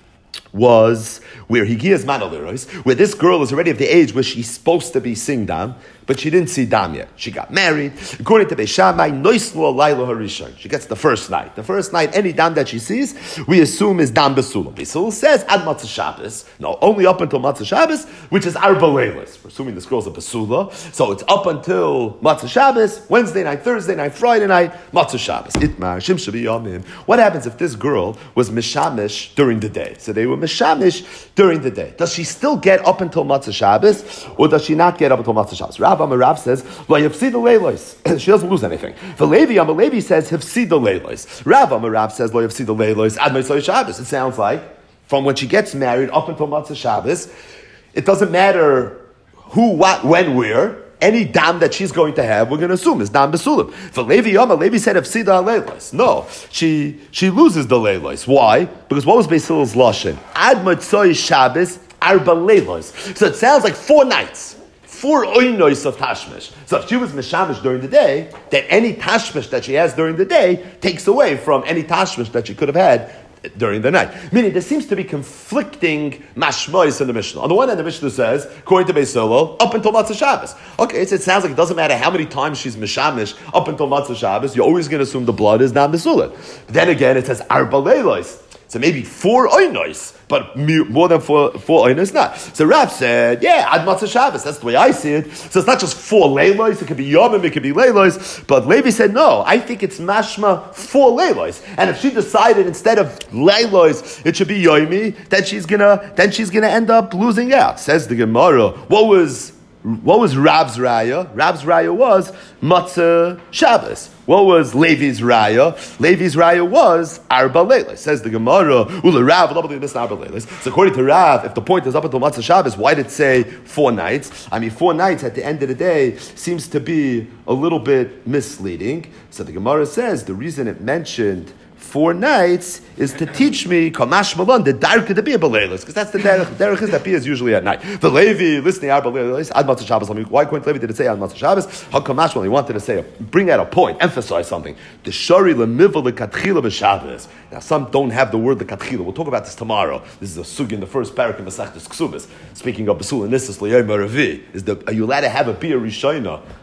was where he gives manaliros, where this girl is already of the age where she's supposed to be seeing dam, but she didn't see dam yet. She got married. According to Beis Shammai, noislo laylo harishon. She gets the first night. The first night, any dam that she sees, we assume is dam besulam. Besul says ad matzah Shabbos. No, only up until matzah Shabbos, which is arba leilos. We're assuming this girl's a besula, so it's up until matzah Shabbos, Wednesday night, Thursday night, Friday night, matzah Shabbos. Itmar shim shabi yomim. What happens if this girl was mishamish during the day? So they were mishamish during the day. Does she still get up until matzah Shabbos, or does she not get up until matzah Shabbos? Rav Amarav says, "Lo the leilos." She doesn't lose anything. The Levi Amalevi says, "Hifsi the leilos." Rav Amarav says, "Lo the leilos." Ad Motzei Shabbos. It sounds like from when she gets married up until matzah Shabbos, it doesn't matter who, what, when, where. Any dam that she's going to have, we're going to assume is dam besulim. For Levi Yama, Levi said "Hifsida leilos." No, she she loses the leilos. Why? Because what was Beis Hillel's lashon? Ad Motzei Shabbos arba leilos. So it sounds like four nights. Four oinos of tashmish. So if she was mishamish during the day, then any tashmish that she has during the day takes away from any tashmish that she could have had during the night. Meaning there seems to be conflicting mashmois in the Mishnah. On the one hand, the Mishnah says, according to Beis Hillel, up until Matzah Shabbos. Okay, so it sounds like it doesn't matter how many times she's mishamish up until Matzah Shabbos, you're always going to assume the blood is not besulah. Then again, it says arba leilos. So maybe four oinos, but more than four, four oinos not. So Rav said, yeah, ad matzah Shabbos. That's the way I see it. So it's not just four leilos. It could be yomim, it could be leilos. But Levi said, no, I think it's mashma four leilos. And if she decided instead of leilos, it should be yomi, then she's gonna, then she's gonna end up losing out. Says the Gemara. What was What was Rav's raya? Rav's raya was matzah Shabbos. What was Levi's raya? Levi's raya was arba leilos. Says the Gemara, ula Rav, arba leilos. So according to Rav, if the point is up until matzah Shabbos, why did it say four nights? I mean, four nights at the end of the day seems to be a little bit misleading. So the Gemara says the reason it mentioned four nights is to teach me kamash malon the darka to be a beleilos, because that's the derech. Derech is that be is usually at night. The Levi listening out beleilos ad matzah Shabbos. Why couldn't Levi did it say ad matzah Shabbos? How kamash malon he wanted to say bring out a point, emphasize something. The shari lemivel the katchila b'Shabbos. Now some don't have the word the katchila. We'll talk about this tomorrow. This is a sugi in the first parak in Masechtas Ksubas. Speaking of besul and nisas liyom ravi, is the are you allowed to have a beer rishona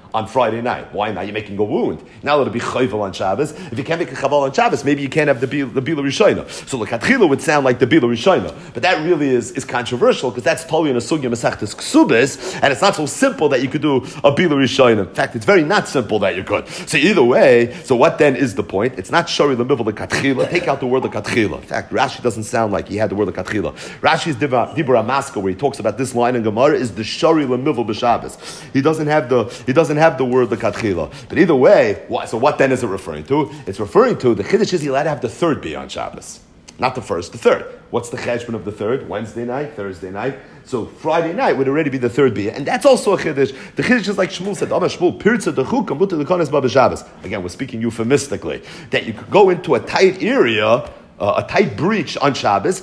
on Friday night. Why not? You're making a wound. Now it'll be chayvel on Shabbos. If you can't make a chaval on Shabbos, maybe you can't have the Bila Rishayna. So l'katchila would sound like the Bila Rishayna. But that really is, is controversial because that's totally in a sugya Masechtas Ksubis, and it's not so simple that you could do a Bila Rishayna. In fact, it's very not simple that you could. So either way, so what then is the point? It's not shari l'mivel l'katchila. Take out the word l'katchila. In fact, Rashi doesn't sound like he had the word l'katchila. Rashi's Dibra Amaska, where he talks about this line in Gemara, is the shari l'mivel b'Shabbos. He doesn't have the he doesn't have the word l'katchila. But either way, what, so what then is it referring to? It's referring to the chiddush is he allowed to have the third bia on Shabbos, not the first, the third. What's the cheshbon of the third? Wednesday night, Thursday night. So Friday night would already be the third bia, and that's also a chiddush. The chiddush is like Shmuel said, "Amar Shmuel pirza dechuk kamuta l'kones ba b'Shabbos." Again, we're speaking euphemistically that you could go into a tight area. Uh, a tight breach on Shabbos,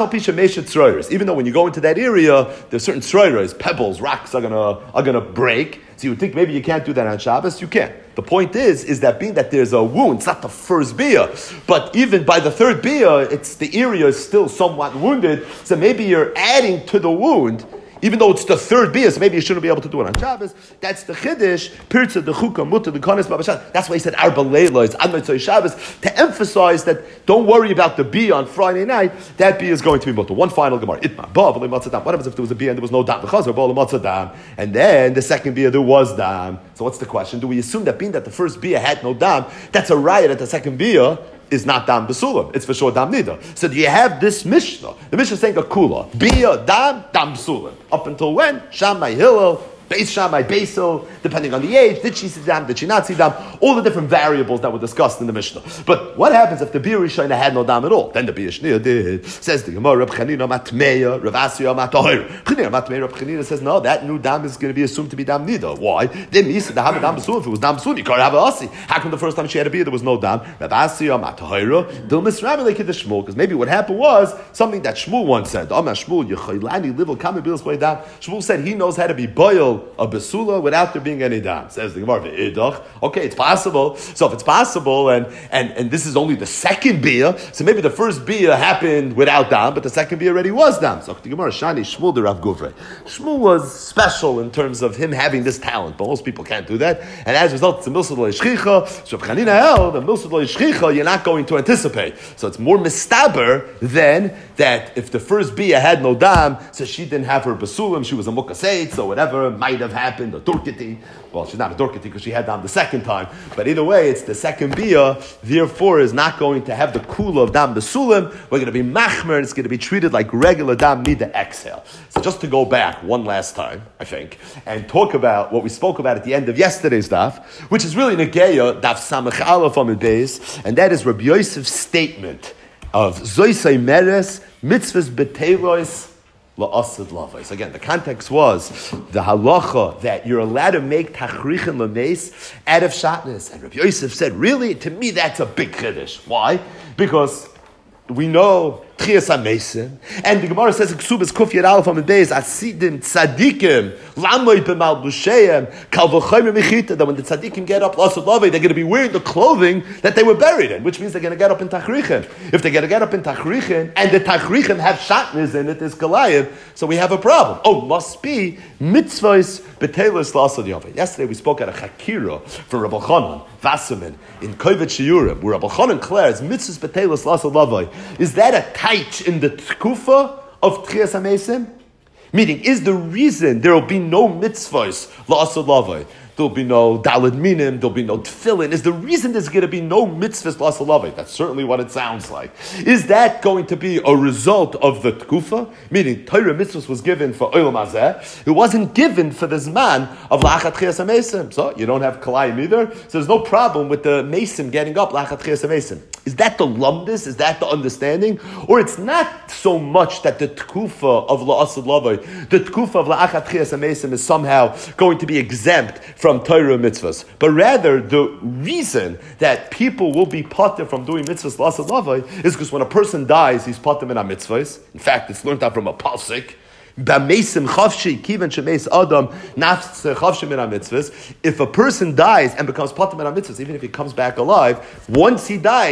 even though when you go into that area, there's certain tzroiros, pebbles, rocks are gonna are gonna break. So you would think maybe you can't do that on Shabbos. You can. The point is, is that being that there's a wound, it's not the first bia, but even by the third bia, it's the area is still somewhat wounded. So maybe you're adding to the wound. Even though it's the third bia, so maybe you shouldn't be able to do it on Shabbos. That's the chiddush. Pirza the chukah muta the kones b'Shabbos. That's why he said arba leila is ad mitzvah Shabbos to emphasize that don't worry about the bia on Friday night. That bia is going to be muta. One final gemara. Itma ba v'le matzah dam. What happens if there was a bia and there was no dam? V'chazar ba matzah dam. And then the second bia there was dam. So what's the question? Do we assume that being that the first bia had no dam, that's a riot that the second bia is not dam besulam. It's for sure dam nida. So do you have this Mishnah? The Mishnah is saying a kula. Bia, dam, dam besulam. Up until when? Shammai Hillel, Beis Shammai, Beisil, depending on the age. Did she see dam? Did she not see dam? All the different variables that were discussed in the Mishnah. But what happens if the Bia Rishayna had no dam at all? Then the Bia Shniya did. Says the Gemara, Reb Chanina matmeya, Rav Asya matahir. Chanina matmeya, Reb Chanina says, no, that new dam is going to be assumed to be dam nida. Why? Then he said, have a dam besul. If it was dam besul, you can't have a asi. How come the first time she had a Bia, there was no dam? Rav Asya matahir. Dil misrami like the Shmuel. Because maybe what happened was something that Shmuel once said. Amar Shmuel, Yechaylani livel kamen bilas by dam. Shmuel said he knows how to be boil a besula without there being any dam. Says the Gemara, okay, it's possible. So if it's possible, and, and, and this is only the second bia, so maybe the first bia happened without dam, but the second bia already was dam. So the Gemara, Shani Shmuel the Rav Guvre. Shmuel was special in terms of him having this talent, but most people can't do that. And as a result, it's a milsad lo yishchicha. So if Chanina held, the milsad lo yishchicha, you're not going to anticipate. So it's more mistaber than that if the first bia had no dam, so she didn't have her basulim, she was a mukaseit, so whatever might have happened, a turkiti. Well, she's not a dorkati because she had dam the second time. But either way, it's the second bia, therefore is not going to have the kula of dam besulim. We're going to be machmer, and it's going to be treated like regular dam nida exhale. So just to go back one last time, I think, and talk about what we spoke about at the end of yesterday's daf, which is really negeya, daf samach aleph amid beis, and that is Rabbi Yosef's statement of zoisei meres mitzvahs betelois. Again, the context was the halacha that you're allowed to make tachrichin lameis out of shatnez. And Rabbi Yosef said, really, to me, that's a big chiddush. Why? Because we know Tchias HaMesim, and the Gemara says in Ksubas Kuf Yed Aleph Amud Beis, Asidim Tzadikim Lamoy B'Mal Busheim Kal V'Chomer Mechita, that when the Tzadikim get up L'Asod Lavei, they're going to be wearing the clothing that they were buried in, which means they're going to get up in Tachrichin. If they're going to get up in Tachrichin, and the Tachrichin have shatnez in it, there's Goliath, so we have a problem. Oh, must be mitzvahs b'telos L'Asod Lavei. Yesterday we spoke at a Chakira for Rabbi Chanan Wasserman in Kovet Shiurim, where Rabbi Chanan declares mitzvahs b'telos L'Asod Lavei. Is that a in the tkufa of Tchias HaMesim? Meaning, is the reason there will be no mitzvahs la'asod lavai? There'll be no daled minim, there'll be no tefillin. Is the reason there's going to be no mitzvahs la'asod lavai? That's certainly what it sounds like. Is that going to be a result of the tkufa? Meaning, Torah mitzvahs was given for olam hazeh. It wasn't given for the zman of la'achat Tchias HaMesim. So, you don't have kalayim either. So there's no problem with the mesim getting up la'achat Tchias HaMesim. Is that the lumdis? Is that the understanding? Or it's not so much that the tkufa of la'asod lavai, the tkufa of la'achat Tchias HaMesim is somehow going to be exempt from Torah mitzvahs, but rather the reason that people will be pater from doing mitzvahs la'asod lavai is because when a person dies, he's pater min mitzvahs. In fact, it's learned out from a pasuk. If a person dies and becomes pater min mitzvahs, even if he comes back alive, once he died,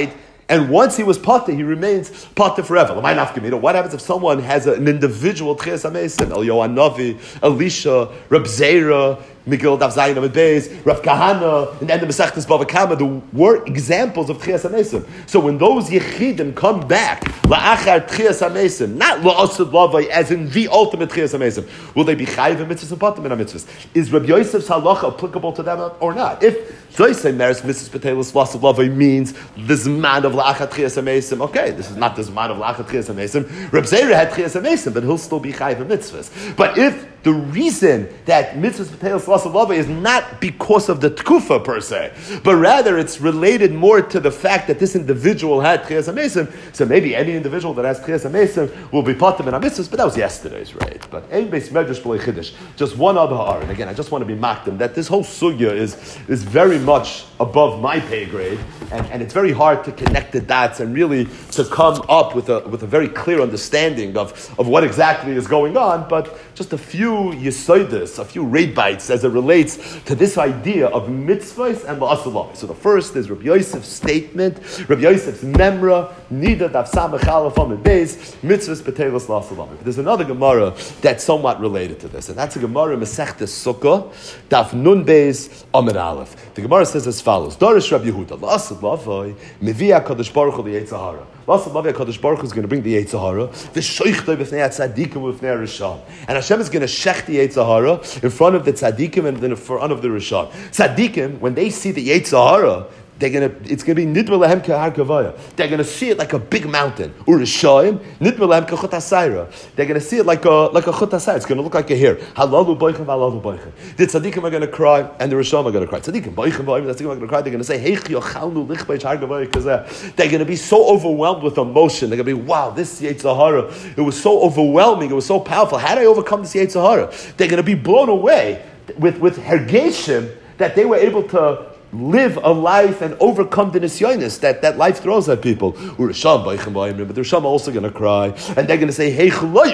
And once he was Potter, he remains Potter forever. What happens if someone has an individuel Tchias HaMesim? Eliyahu Navi, Elisha, Reb Zera, Miguel Dav Zayin Amid Beis, Rav Kahana, and then the Masechtas Bava Kama, the were examples of Tchias HaMesim. So when those Yechidim come back, La'achar Tchias HaMesim, not La'asad Lavai, as in the ultimate Tchias HaMesim, will they be Chayiv in mitzvahs and Patim in mitzvahs? Is Rabbi Yosef's halacha applicable to them or not? If Zoysei Meres Mitzvahs Patelis La'asad Lavai means the Zman of La'achar Tchias HaMesim, okay, this is not the Zman of La'achar Tchias HaMesim. Reb Zera had Tchias HaMesim, but he'll still be Chayiv in mitzvahs. But if the reason that mitzvahs Patelis La'asad Lavai is not because of the tkufa per se, but rather it's related more to the fact that this individual had Tchias HaMesim, so maybe any individual that has Tchias HaMesim will be Patim in mitzvahs, but that was yesterday's, right? But Ein Beis Medrash B'lei Chiddush, just one other R, and again, I just want to be makdim that this whole sugya is, is very much above my pay grade, and, and it's very hard to connect the dots and really to come up with a with a very clear understanding of, of what exactly is going on, but just a few yisoides, a few raid bites as it relates to this idea of mitzvahs and la'asalav. So the first is Rabbi Yosef's statement, Rabbi Yosef's memra, nida dav samech alef amid beis, mitzvahs b'teilos la'asalav. There's another Gemara that's somewhat related to this, and that's a Gemara Masechtes Sukkah, daf nun beis amid aleph. The Gemara says as follows: Darish Rabbi Yehuda, la'asalav mevia kadosh baruch hu liyetz hara. La'asalav kadosh baruch hu is going to bring the yetz hara, v'shoichtoi b'fnei tzadikim u'b'fnei rishon, and Hashem is going to shech the yetz hara in front of the tzadikim and then in front of the rishon. Tzadikim, when they see the yetz hara, they're gonna, it's gonna be nidma lehem kehar kavaya. They're gonna see it like a big mountain. Urishayim nidma lehem kechut hasayra. They're gonna see it like a like a chut hasayra. It's gonna look like a hair. Halalu boichem, halalu boichem. The tzaddikim are gonna cry and the rishon are gonna cry. Tzaddikim boichem, boichem. The tzaddikim are gonna cry. They're gonna say heich yochalnu lichbei har kavaya kazeh. They're gonna be so overwhelmed with emotion. They're gonna be, wow, this yetzer hara, it was so overwhelming. It was so powerful. How did I overcome this yetzer hara? They're gonna be blown away with with hergeshim that they were able to live a life and overcome the nisyonis that, that life throws at people. But the Risham are also going to cry, and they're going to say, hey, they're going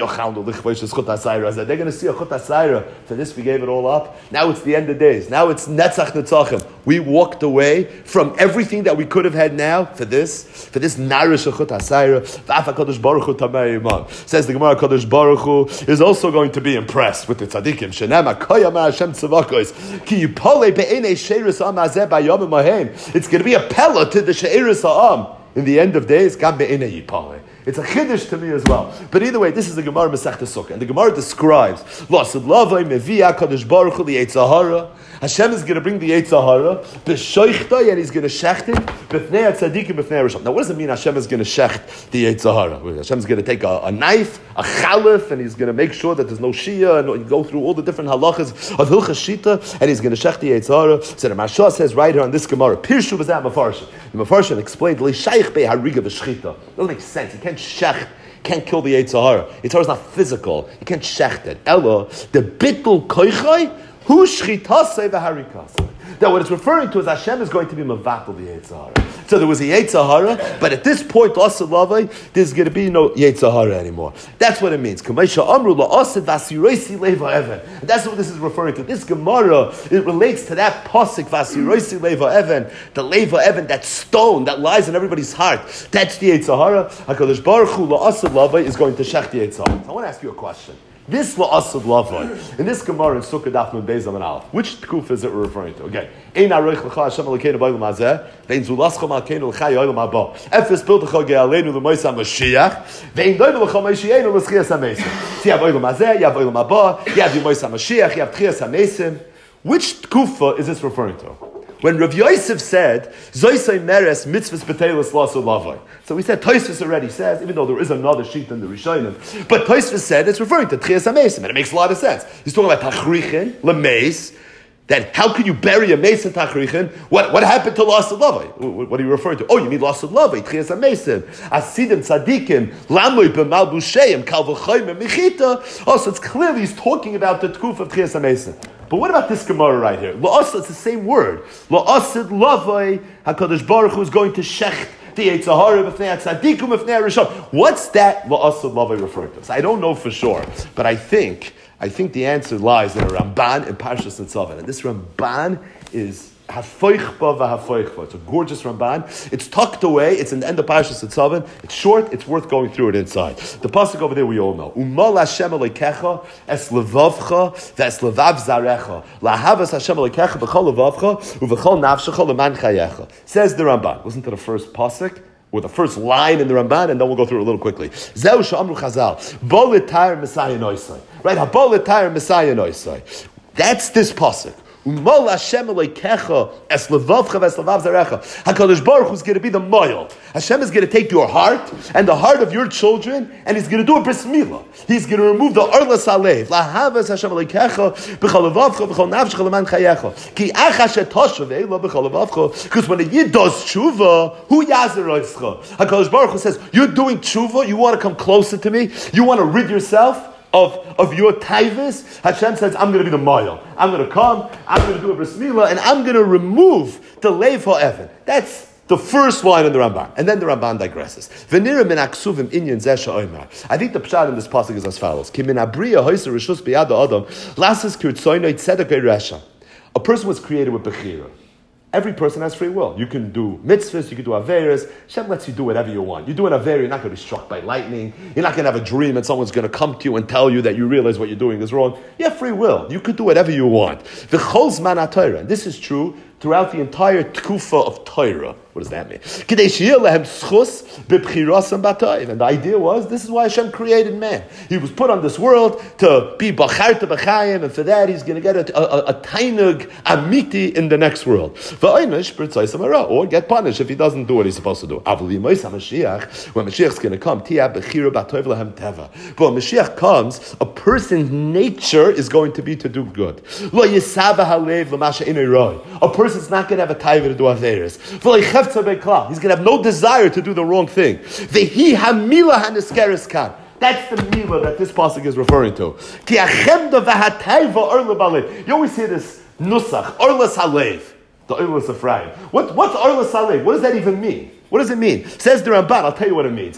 to see a chut hasayra. For this we gave it all up. Now it's the end of days. Now it's netzach netzachim. We walked away from everything that we could have had now for this, for this narish chut hasayra. Says the Gemara, Kadosh Baruch Hu is also going to be impressed with the tzaddikim. Shenema koyama Hashem tzavakos ki yipole be'enei sheiris amazeh. It's going to be a pella to the She'iris Ha'am in the end of days. It's a chiddush to me as well. But either way, this is the Gemara Masechtes Sukkah, and the Gemara describes Hashem is going to bring the yetzer hara, b'shoichtoi, and he's going to shecht it, b'fnei tzadikim, b'fnei rishon. Now, what does it mean Hashem is going to shecht the yetzer hara? Hashem is going to take a, a knife, a chalif, and he's going to make sure that there's no shia, and go through all the different halachas of hilchas shita, and he's going to shecht the yetzer hara. So the Maharsha says right here on this Gemara, Pirshu b'zeh Mefarsha. The Mefarsha explained, l'shaych be'hariga b'shchita. It doesn't make sense. You can't shecht, can't kill the yetzer hara. Yetzer hara is not physical. You can't shecht it. Ella, the bittul koichai, Hu shchitasei v'harikasei. That what it's referring to is Hashem is going to be mevatel the yetzer hara. So there was a yetzer hara, but at this point, Asad Lavai, there's going to be no yetzer hara anymore. That's what it means. K'maisha amru la'asad v'asiroisi leva even. And that's what this is referring to. This Gemara, it relates to that pasuk v'asiroisi leva even, the leva even, that stone that lies in everybody's heart. That's the yetzer hara. HaKadosh Baruch Hu la'asad Lavai is going to shech the yetzer hara. So I want to ask you a question. This la'asad lavai, in this Gemara in Sukkah Daf Nun Beis Amud Aleph, which tkufa is it we're referring to? Okay. Ein aroich l'cha Hashem Elokeinu b'olam hazeh, ve'in zulascha malkeinu l'cha yo'olam haba. Efes piltecha ge'aleinu l'moisa Mashiach, ve'in doinu l'cha Mashiachenu l'schias hamesim. So you have olam hazeh, you have olam haba, you have Yomoisa Mashiach, you have tchias hamesim. Which tkufa is this referring to? When Rav Yosef said, Zoysei meres mitzvahs b'teilos la'asad lavai. So we said, Tosfos already says, even though there is another sheet in the Rishonim, but Tosfos said it's referring to Tchias HaMesim, and it makes a lot of sense. He's talking about Tachrichin, Lemeis, that how can you bury a mace in Tachrichin? What, what happened to la'asad lavai? What, what are you referring to? Oh, you mean la'asad lavai, Tchias HaMesim, Asidim Tzadikim, Lamloi b'mal b'sheim, Kal v'choyim Mechita. Oh, so it's clearly he's talking about the Tkuf of Tchias HaMesim. But what about this Gemara right here? La'asad, it's the same word. La'asad lavai, HaKadosh Baruch Hu is going to shecht the yetzer hara b'fnei tzadikim b'fnei rishon. What's that la'asad lavai referring to? So I don't know for sure, but I think I think the answer lies in a Ramban in Parshas Nitzavim. And this Ramban is Hafoichba v'hafoichba. It's a gorgeous Ramban. It's tucked away. It's in the end of Parashas Tetzaveh. It's short. It's worth going through it inside. The pasuk over there we all know. Umal Hashem Elokecha es levavcha v'es levav zarecha lahavas Hashem Elokecha b'chol levavcha u'v'chol nafshecha leman chayecha. Says the Ramban. Listen to the first pasuk, or the first line in the Ramban, and then we'll go through it a little quickly. Zeu she'amru Chazal bo l'tayr Messiah noisai. Right? Bo l'tayr Messiah noisai. That's this pasuk. Umal Hashem Elokecha es levavcha v'es levav zarecha. HaKadosh Baruch Hu is going to be the moil. Hashem is going to take your heart and the heart of your children, and He's going to do a bris milah. He's going to remove the orlas halev. Lahavas Hashem Elokecha b'chol levavcha b'chol nafshecha leman chayecha. Ki achas etoshav eila b'chol levavcha. Because when a yid does tshuva, hu yazer oischa. HaKadosh Baruch Hu says, you're doing tshuva, you want to come closer to me, you want to rid yourself Of, of your taivas. Hashem says, I'm going to be the moil. I'm going to come, I'm going to do a bris milah, and I'm going to remove the leiv ha'evan. That's the first line in the Ramban. And then the Ramban digresses. V'nira min aksuvim inyan zeh she'omer. I think the pshat in this pasuk is as follows. Ki min abriya hoyser rishus b'yad ha'adam lasas kirtzoynoi tzedek resha. A person was created with bechira. Every person has free will. You can do mitzvahs, you can do averas. Hashem lets you do whatever you want. You do an aver, you're not going to be struck by lightning. You're not going to have a dream and someone's going to come to you and tell you that you realize what you're doing is wrong. You have free will. You could do whatever you want. The chol zman ha'Torah. And this is true throughout the entire tkufa of Torah. What does that mean? And the idea was, this is why Hashem created man. He was put on this world to be bacharta b'chayim, and for that he's going to get a, a, a, a tainug amiti in the next world. Or get punished if he doesn't do what he's supposed to do. When Mashiach is going to come, but when Mashiach comes, a person's nature is going to be to do good. A person's not going to have a taiva to do averis. He's going to have no desire to do the wrong thing. That's the milah that this pasuk is referring to. You always hear this nusach, orlas halev, the orlas Ephraim. What, what's orlas halev? What does that even mean? What does it mean? Says the Ramban, I'll tell you what it means.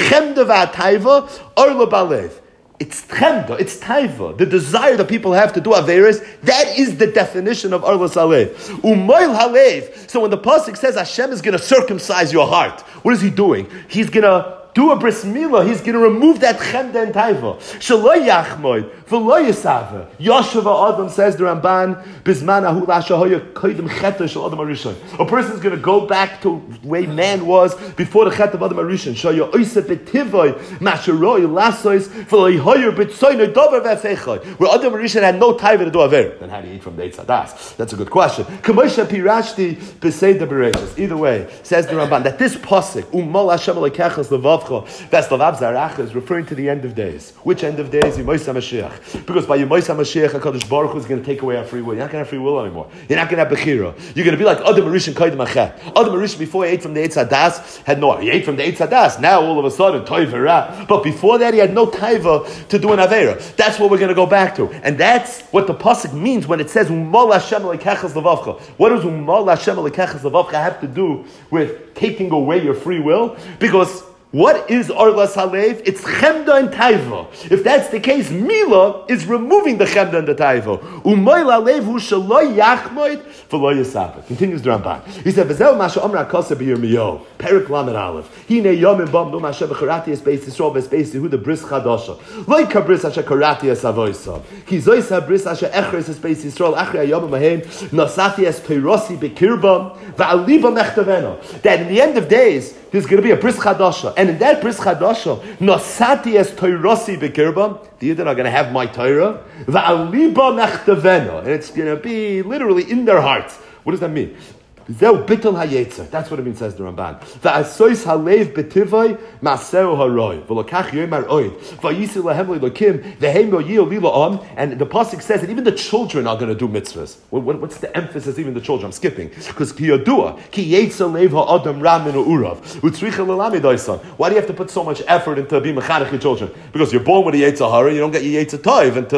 It's chemda, it's taiva, the desire that people have to do averis. That is the definition of arlas halev. Umayl halev. So when the pasuk says Hashem is going to circumcise your heart, what is He doing? He's going to do a bris milah. He's going to remove that chemda and taiva. Shaloi yachmoid v'lo yisave. Yashava Adam, says the Ramban, bizman ahu lashahoya koydem cheta shel Adam harishon. A person is going to go back to the way man was before the chet of Adam harishon. Shaya oisa betivoy masheroi lasois v'lo yihoyer b'tzoyno dover v'efechoi. Where Adam harishon had no taiva to do aver. Then how do you eat from the Eitz Hadas? That's a good question. Kamosha pirashti b'sei the bereshis. Either way, says the Ramban, that this pasuk umal Hashem lekachas levav that's Lavav Zarach is referring to the end of days. Which end of days? Yemois HaMashiach. Because by Yemois HaMashiach, HaKadosh Baruch Hu is going to take away our free will. You're not going to have free will anymore. You're not going to have Bechira. You're going to be like Adam Arishan Kaidem Achet. Adam Arishan, before he ate from the Eitz Hadas, had no, he ate from the Eitz Hadas. Now all of a sudden, Toivera. But before that, he had no Taiva to do an Avera. That's what we're going to go back to. And that's what the pasuk means when it says, Umal Hashem Lekechas Levavcha. What does Umal Hashem Lekechas Levavcha have to do with taking away your free will? Because what is Orlas Halev? It's Chemda and Taiva. If that's the case, Mila is removing the Chemda and the Taiva. Umoil Halev hu shaloi yachmoid v'lo yisafet. Continues the Ramban. He said, V'zeu masha omra kosa b'yirmiyo. Perik lamed aleph. Hine yomim bam no masha v'charati es beis Yisrael v'es beis Yehuda bris chadasha. Loi ka bris asha karati es avoisa. Ki zois ha bris asha echres es beis Yisrael achri ayomim ahem nosati es peirosi bekirbam v'aliba mechtavena. That in the end of days, there's going to be a bris chadasha. And in that bris chadasha, nosati es toirosi bekirbam, the Yidden are going to have my Torah, va'aliba mechtavena, and it's going to be literally in their hearts. What does that mean? Zeu bitul hayetzer. That's what it means, says the Ramban. Va'asois halev betivai maseu haroi. V'lokach yomar oid. Va'yisil lahem le'lokim v'hem yoyil lila'am. And the pasuk says that even the children are going to do mitzvahs. What, what, what's the emphasis? Even the children. I'm skipping because ki yodua ki yetzer lev ha'adam ramin u'urav u'tzricha l'lamid oisan. Why do you have to put so much effort into being mechanech your children? Because you're born with a yetzer hara, you don't get your yetzer toiv until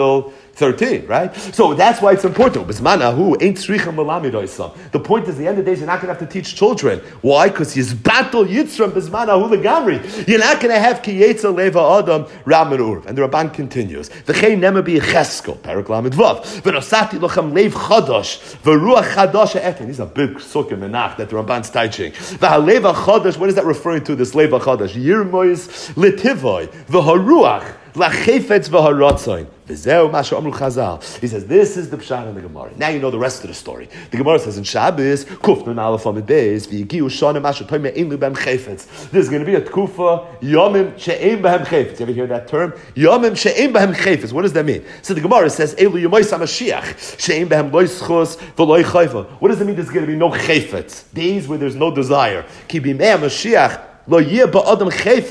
thirteen, right? So that's why it's important. The point is, at the end of the day, you're not going to have to teach children. Why? Because he's battle yitzram bezmanahu legamri. You're not going to have ki yetzer leva adam ram and urv. And the Ramban continues. V'chein nema bi Yecheskel, parak lamed vav. V'nosati lochem lev chadash, v'ruach chadash ha'etin. These are big sukkim menach that the Ramban's teaching. V'haleva chadash, what is that referring to, this leva chadash? Yirmois litivoi, v'haruach. He says, this is the pshat in the Gemara. Now you know the rest of the story. The Gemara says in Shabbos, there's going to be a tkufa, yomim she'ein behem chayfetz. You ever hear that term? Yomim she'ein behem chayfetz. What does that mean? So the Gemara says, Elu yomois HaMashiach, she'ein behem loy schus v'loy chayfa. What does it mean there's going to be no chayfetz? Days where there's no desire. Ki bimei HaMashiach, there's going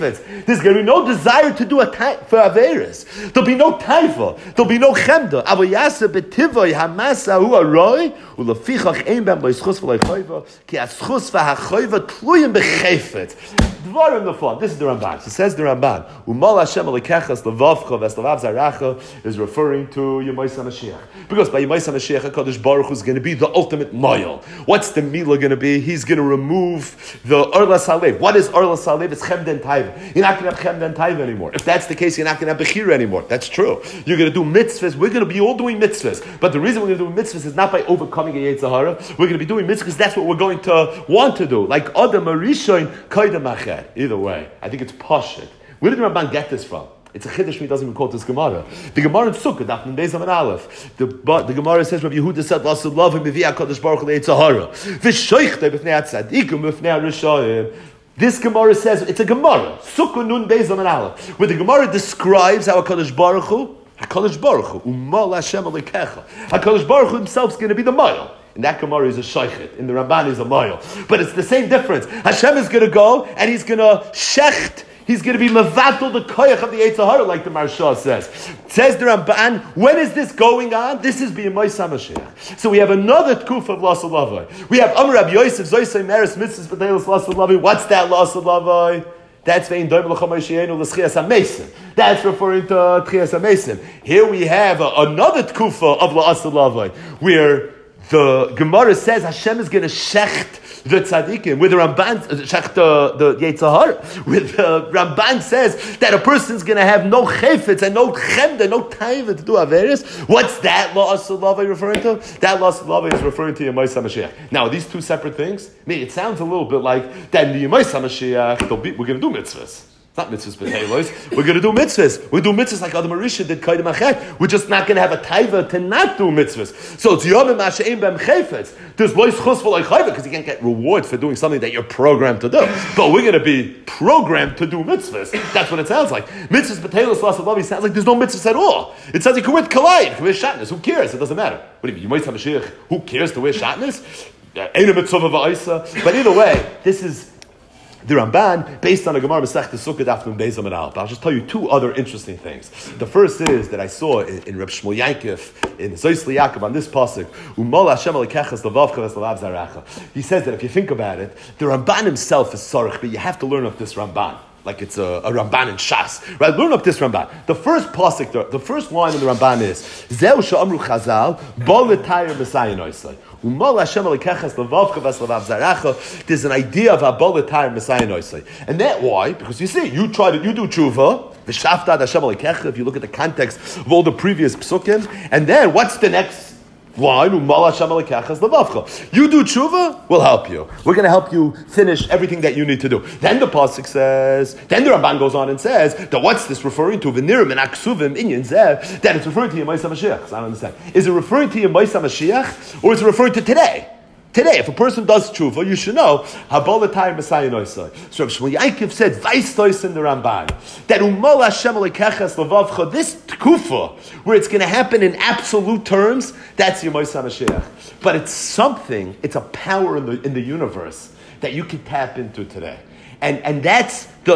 to be no desire to do a ta- for Averis. There'll be no taifa. There'll be no chemda. Avoyasa betivoi hamasa hu aroi ulefichach ein bem loischus v'loy chayva ki aschus v'hachayva tluyim bechayfet. Dvarim the fun. This is the Ramban. It says the Ramban. Umal Hashem alekechas levavcha v'eslavav zaracha is referring to Yemois HaMashiach. Because by Yemois HaMashiach, HaKadosh Baruch Hu is going to be the ultimate moyel. What's the milah going to be? He's going to remove the Orlas Halev. What is Orlas Halev? It's Chemden Taiva. You're not going to have Chemden Taiva anymore. If that's the case, you're not going to have Bechira anymore. That's true. You're going to do mitzvahs. We're going to be all doing mitzvahs. But the reason we're going to do mitzvahs is not by overcoming a Yetzer Hara. We're going to be doing mitzvahs because that's what we're going to want to do. Like Adam Arishoin, Kaidam Acher. Either way, I think it's Pashit. Where did the Ramban get this from? It's a chiddush. He doesn't even quote this Gemara. The Gemara in Sukkah, Daf Nun Beis Amud Aleph. The the Gemara says, Rabbi Yehuda said, "Lasud love him b'via Kadosh Baruch Hu le'Yetzer Hara v'shoichte b'fnei atzadikim b'fnei arishoyim." This Gemara says it's a Gemara. Sukkah Nun Beis Amud Aleph, where the Gemara describes how Kadosh Baruch Hu, Kadosh Baruch Hu, Umal Hashem Alekecha, Kadosh Baruch Hu himself is going to be the mile. And that Gemara is a shaykhet. In the Ramban is a mile. But it's the same difference. Hashem is going to go and he's going to shecht. He's going to be mevatel the koyach of the Yetzer Hara, like the Marsha says. Says the Ramban, when is this going on? This is being Yemois HaMashiach. So we have another tkuf of Lasud Lavai. We have Amar Rabbi Yosef, Zoysei Meres, Mitzvahs, B'Teilos, Lasud Lavai. What's that Lasud Lavai? That's vein doim l'chamayshiyenu l'schias hamesim. That's referring to Tchias hamesim. Here we have a, another tkufa of La'asud Lavai, where the Gemara says Hashem is going to shecht the tzaddikim, where the Ramban shecht the, the Yetzer Hara, where the Ramban says that a person's going to have no chayfetz and no chemda, no taiva to do averis. What's that La'asud Lavai referring to? That La'asud Lavai is referring to Yemois HaMashiach. Now, these two separate things, I mean, it sounds a little bit like that in the Yemois HaMashiach, we're going to do mitzvahs. It's not mitzvahs, but halos. We're going to do mitzvahs. We do mitzvahs like Adam Arisha did Kaidem Achet. We're just not going to have a taiva to not do mitzvahs. So it's Yomim Masha'im Bem Chayfetz. There's lois chus v'loy chayva because you can't get reward for doing something that you're programmed to do. But we're going to be programmed to do mitzvahs. That's what it sounds like. Mitzvahs, b'teilos, lasud lavai sounds like there's no mitzvahs at all. It sounds like you wear kalai, you can wear shatnez. Who cares? It doesn't matter. What do you mean? Yemois HaMashiach, who cares to wear shatnez? Ain't a mitzvah v'aisa. But either way, this is the Ramban, based on the Gemara Masechta Sukkah Daf Nun Beis Amud Aleph. I'll just tell you two other interesting things. The first is that I saw in, in Reb Shmuel Yankov, in Zois Yaakov, on this pasuk, Umal Hashem Alekechas Levavcha V'Eslavav Zaracha. He says that if you think about it, the Ramban himself is Sarach, but you have to learn of this Ramban. Like it's a, a Ramban in Shas. Right? Learn up this Ramban. The first pasuk, the, the first line in the Ramban is, Zeu she'amru Chazal, Bo l'tayr b'sayin oisai. Umal Hashem alekechas levavcha v'eslavav zaracha. There's an idea of Bo l'tayr b'sayin oisai. And that why? Because you see, you try to, you do tshuva, v'shavta Hashem alekecha, if you look at the context of all the previous psukim, and then what's the next line? Umal Hashem alekechas levavcha. You do tshuva, we'll help you. We're going to help you finish everything that you need to do. Then the pasuk says, then the Ramban goes on and says that what's this referring to? V'nirim and aksuvim inyan zeh, that it's referring to Yemois HaMashiach. So I don't understand. Is it referring to Yemois HaMashiach or is it referring to today? Today, if a person does tshuva, you should know Habolatayim Messiah Noisai. So Rav Shmuel Yaakov said, Vaistois in the Ramban, that Umal Hashem Alekechas Levavcha, this tkufa, where it's going to happen in absolute terms, that's Yemois HaMashiach. But it's something, it's a power in the in the universe that you can tap into today, and and that's the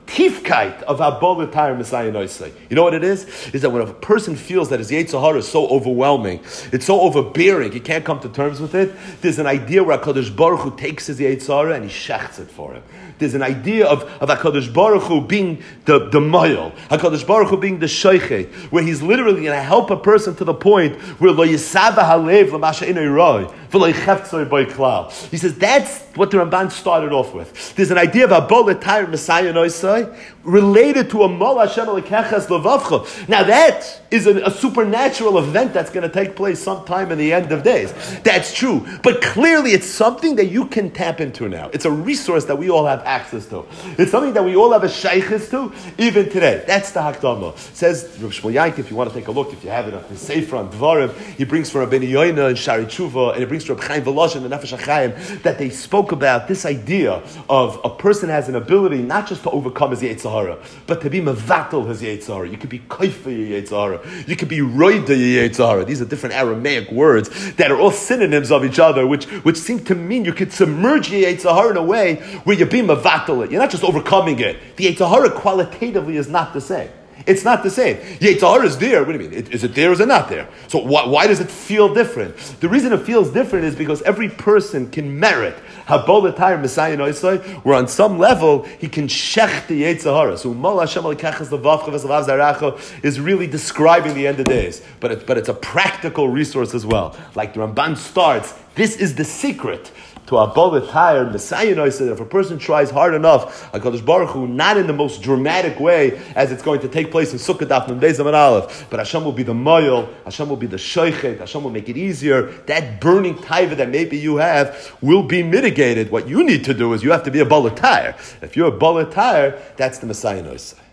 tifkite of Abolatayr Messiah Noisai. You know what it is? Is that when a person feels that his Yetzer Hara is so overwhelming, it's so overbearing, he can't come to terms with it, there's an idea where HaKadosh Baruch Hu takes his Yetzer Hara and he shechts it for him. There's an idea of, of HaKadosh Baruch Hu being the, the mayel, HaKadosh Baruch Hu being the shoichet, where he's literally going to help a person to the point where lo yisava halev l'masha inay roi, v'lo yicheftzoi boi klal. He says that's what the Ramban started off with. There's an idea of Abolatayr Messiah Noisai related to a Mol Hashem Alekechas Levavcha. Now that is a, a supernatural event that's going to take place sometime in the end of days. That's true. But clearly it's something that you can tap into now. It's a resource that we all have access to. It's something that we all have a shaykhis to, even today. That's the Hakdama. Says Rav Shmuel Yank, if you want to take a look, if you have it on his Sefer on Dvarim, he brings from Rabbeinu Yoina and Shari Tshuva, and he brings from Reb Chaim Volozhin and Nefesh HaChaim, that they spoke about this idea of a person has an ability not just to overcome his Yetzer Hara, but to be mevatel his Yetzer Hara. You could be kaifa your Yetzer Hara. You could be roida your Yetzer Hara. These are different Aramaic words that are all synonyms of each other, which, which seem to mean you could submerge your Yetzer Hara in a way where you're being mevatel it. You're not just overcoming it. The Yetzer Hara qualitatively is not the same. It's not the same. Yetzer Hara is there. What do you mean? Is it there or is it not there? So why, why does it feel different? The reason it feels different is because every person can merit Habolatayr Messiah Noisai, where on some level he can shech the Yetzer Hara. So Mol Hashem Alekechas Levavcha V'Zalav Zaracha is really describing the end of days, but it, but it's a practical resource as well. Like the Ramban starts, this is the secret to Abolatayr Messiah Noisai, that if a person tries hard enough, HaKadosh Baruch Hu, not in the most dramatic way as it's going to take place in Sukkot Daf Nun Beis Amud Aleph, but Hashem will be the moyel, Hashem will be the shoichet, Hashem will make it easier. That burning taiva that maybe you have will be mitigated. What you need to do is you have to be a Abolatayr. If you're a Abolatayr, that's the Messiah Noisai.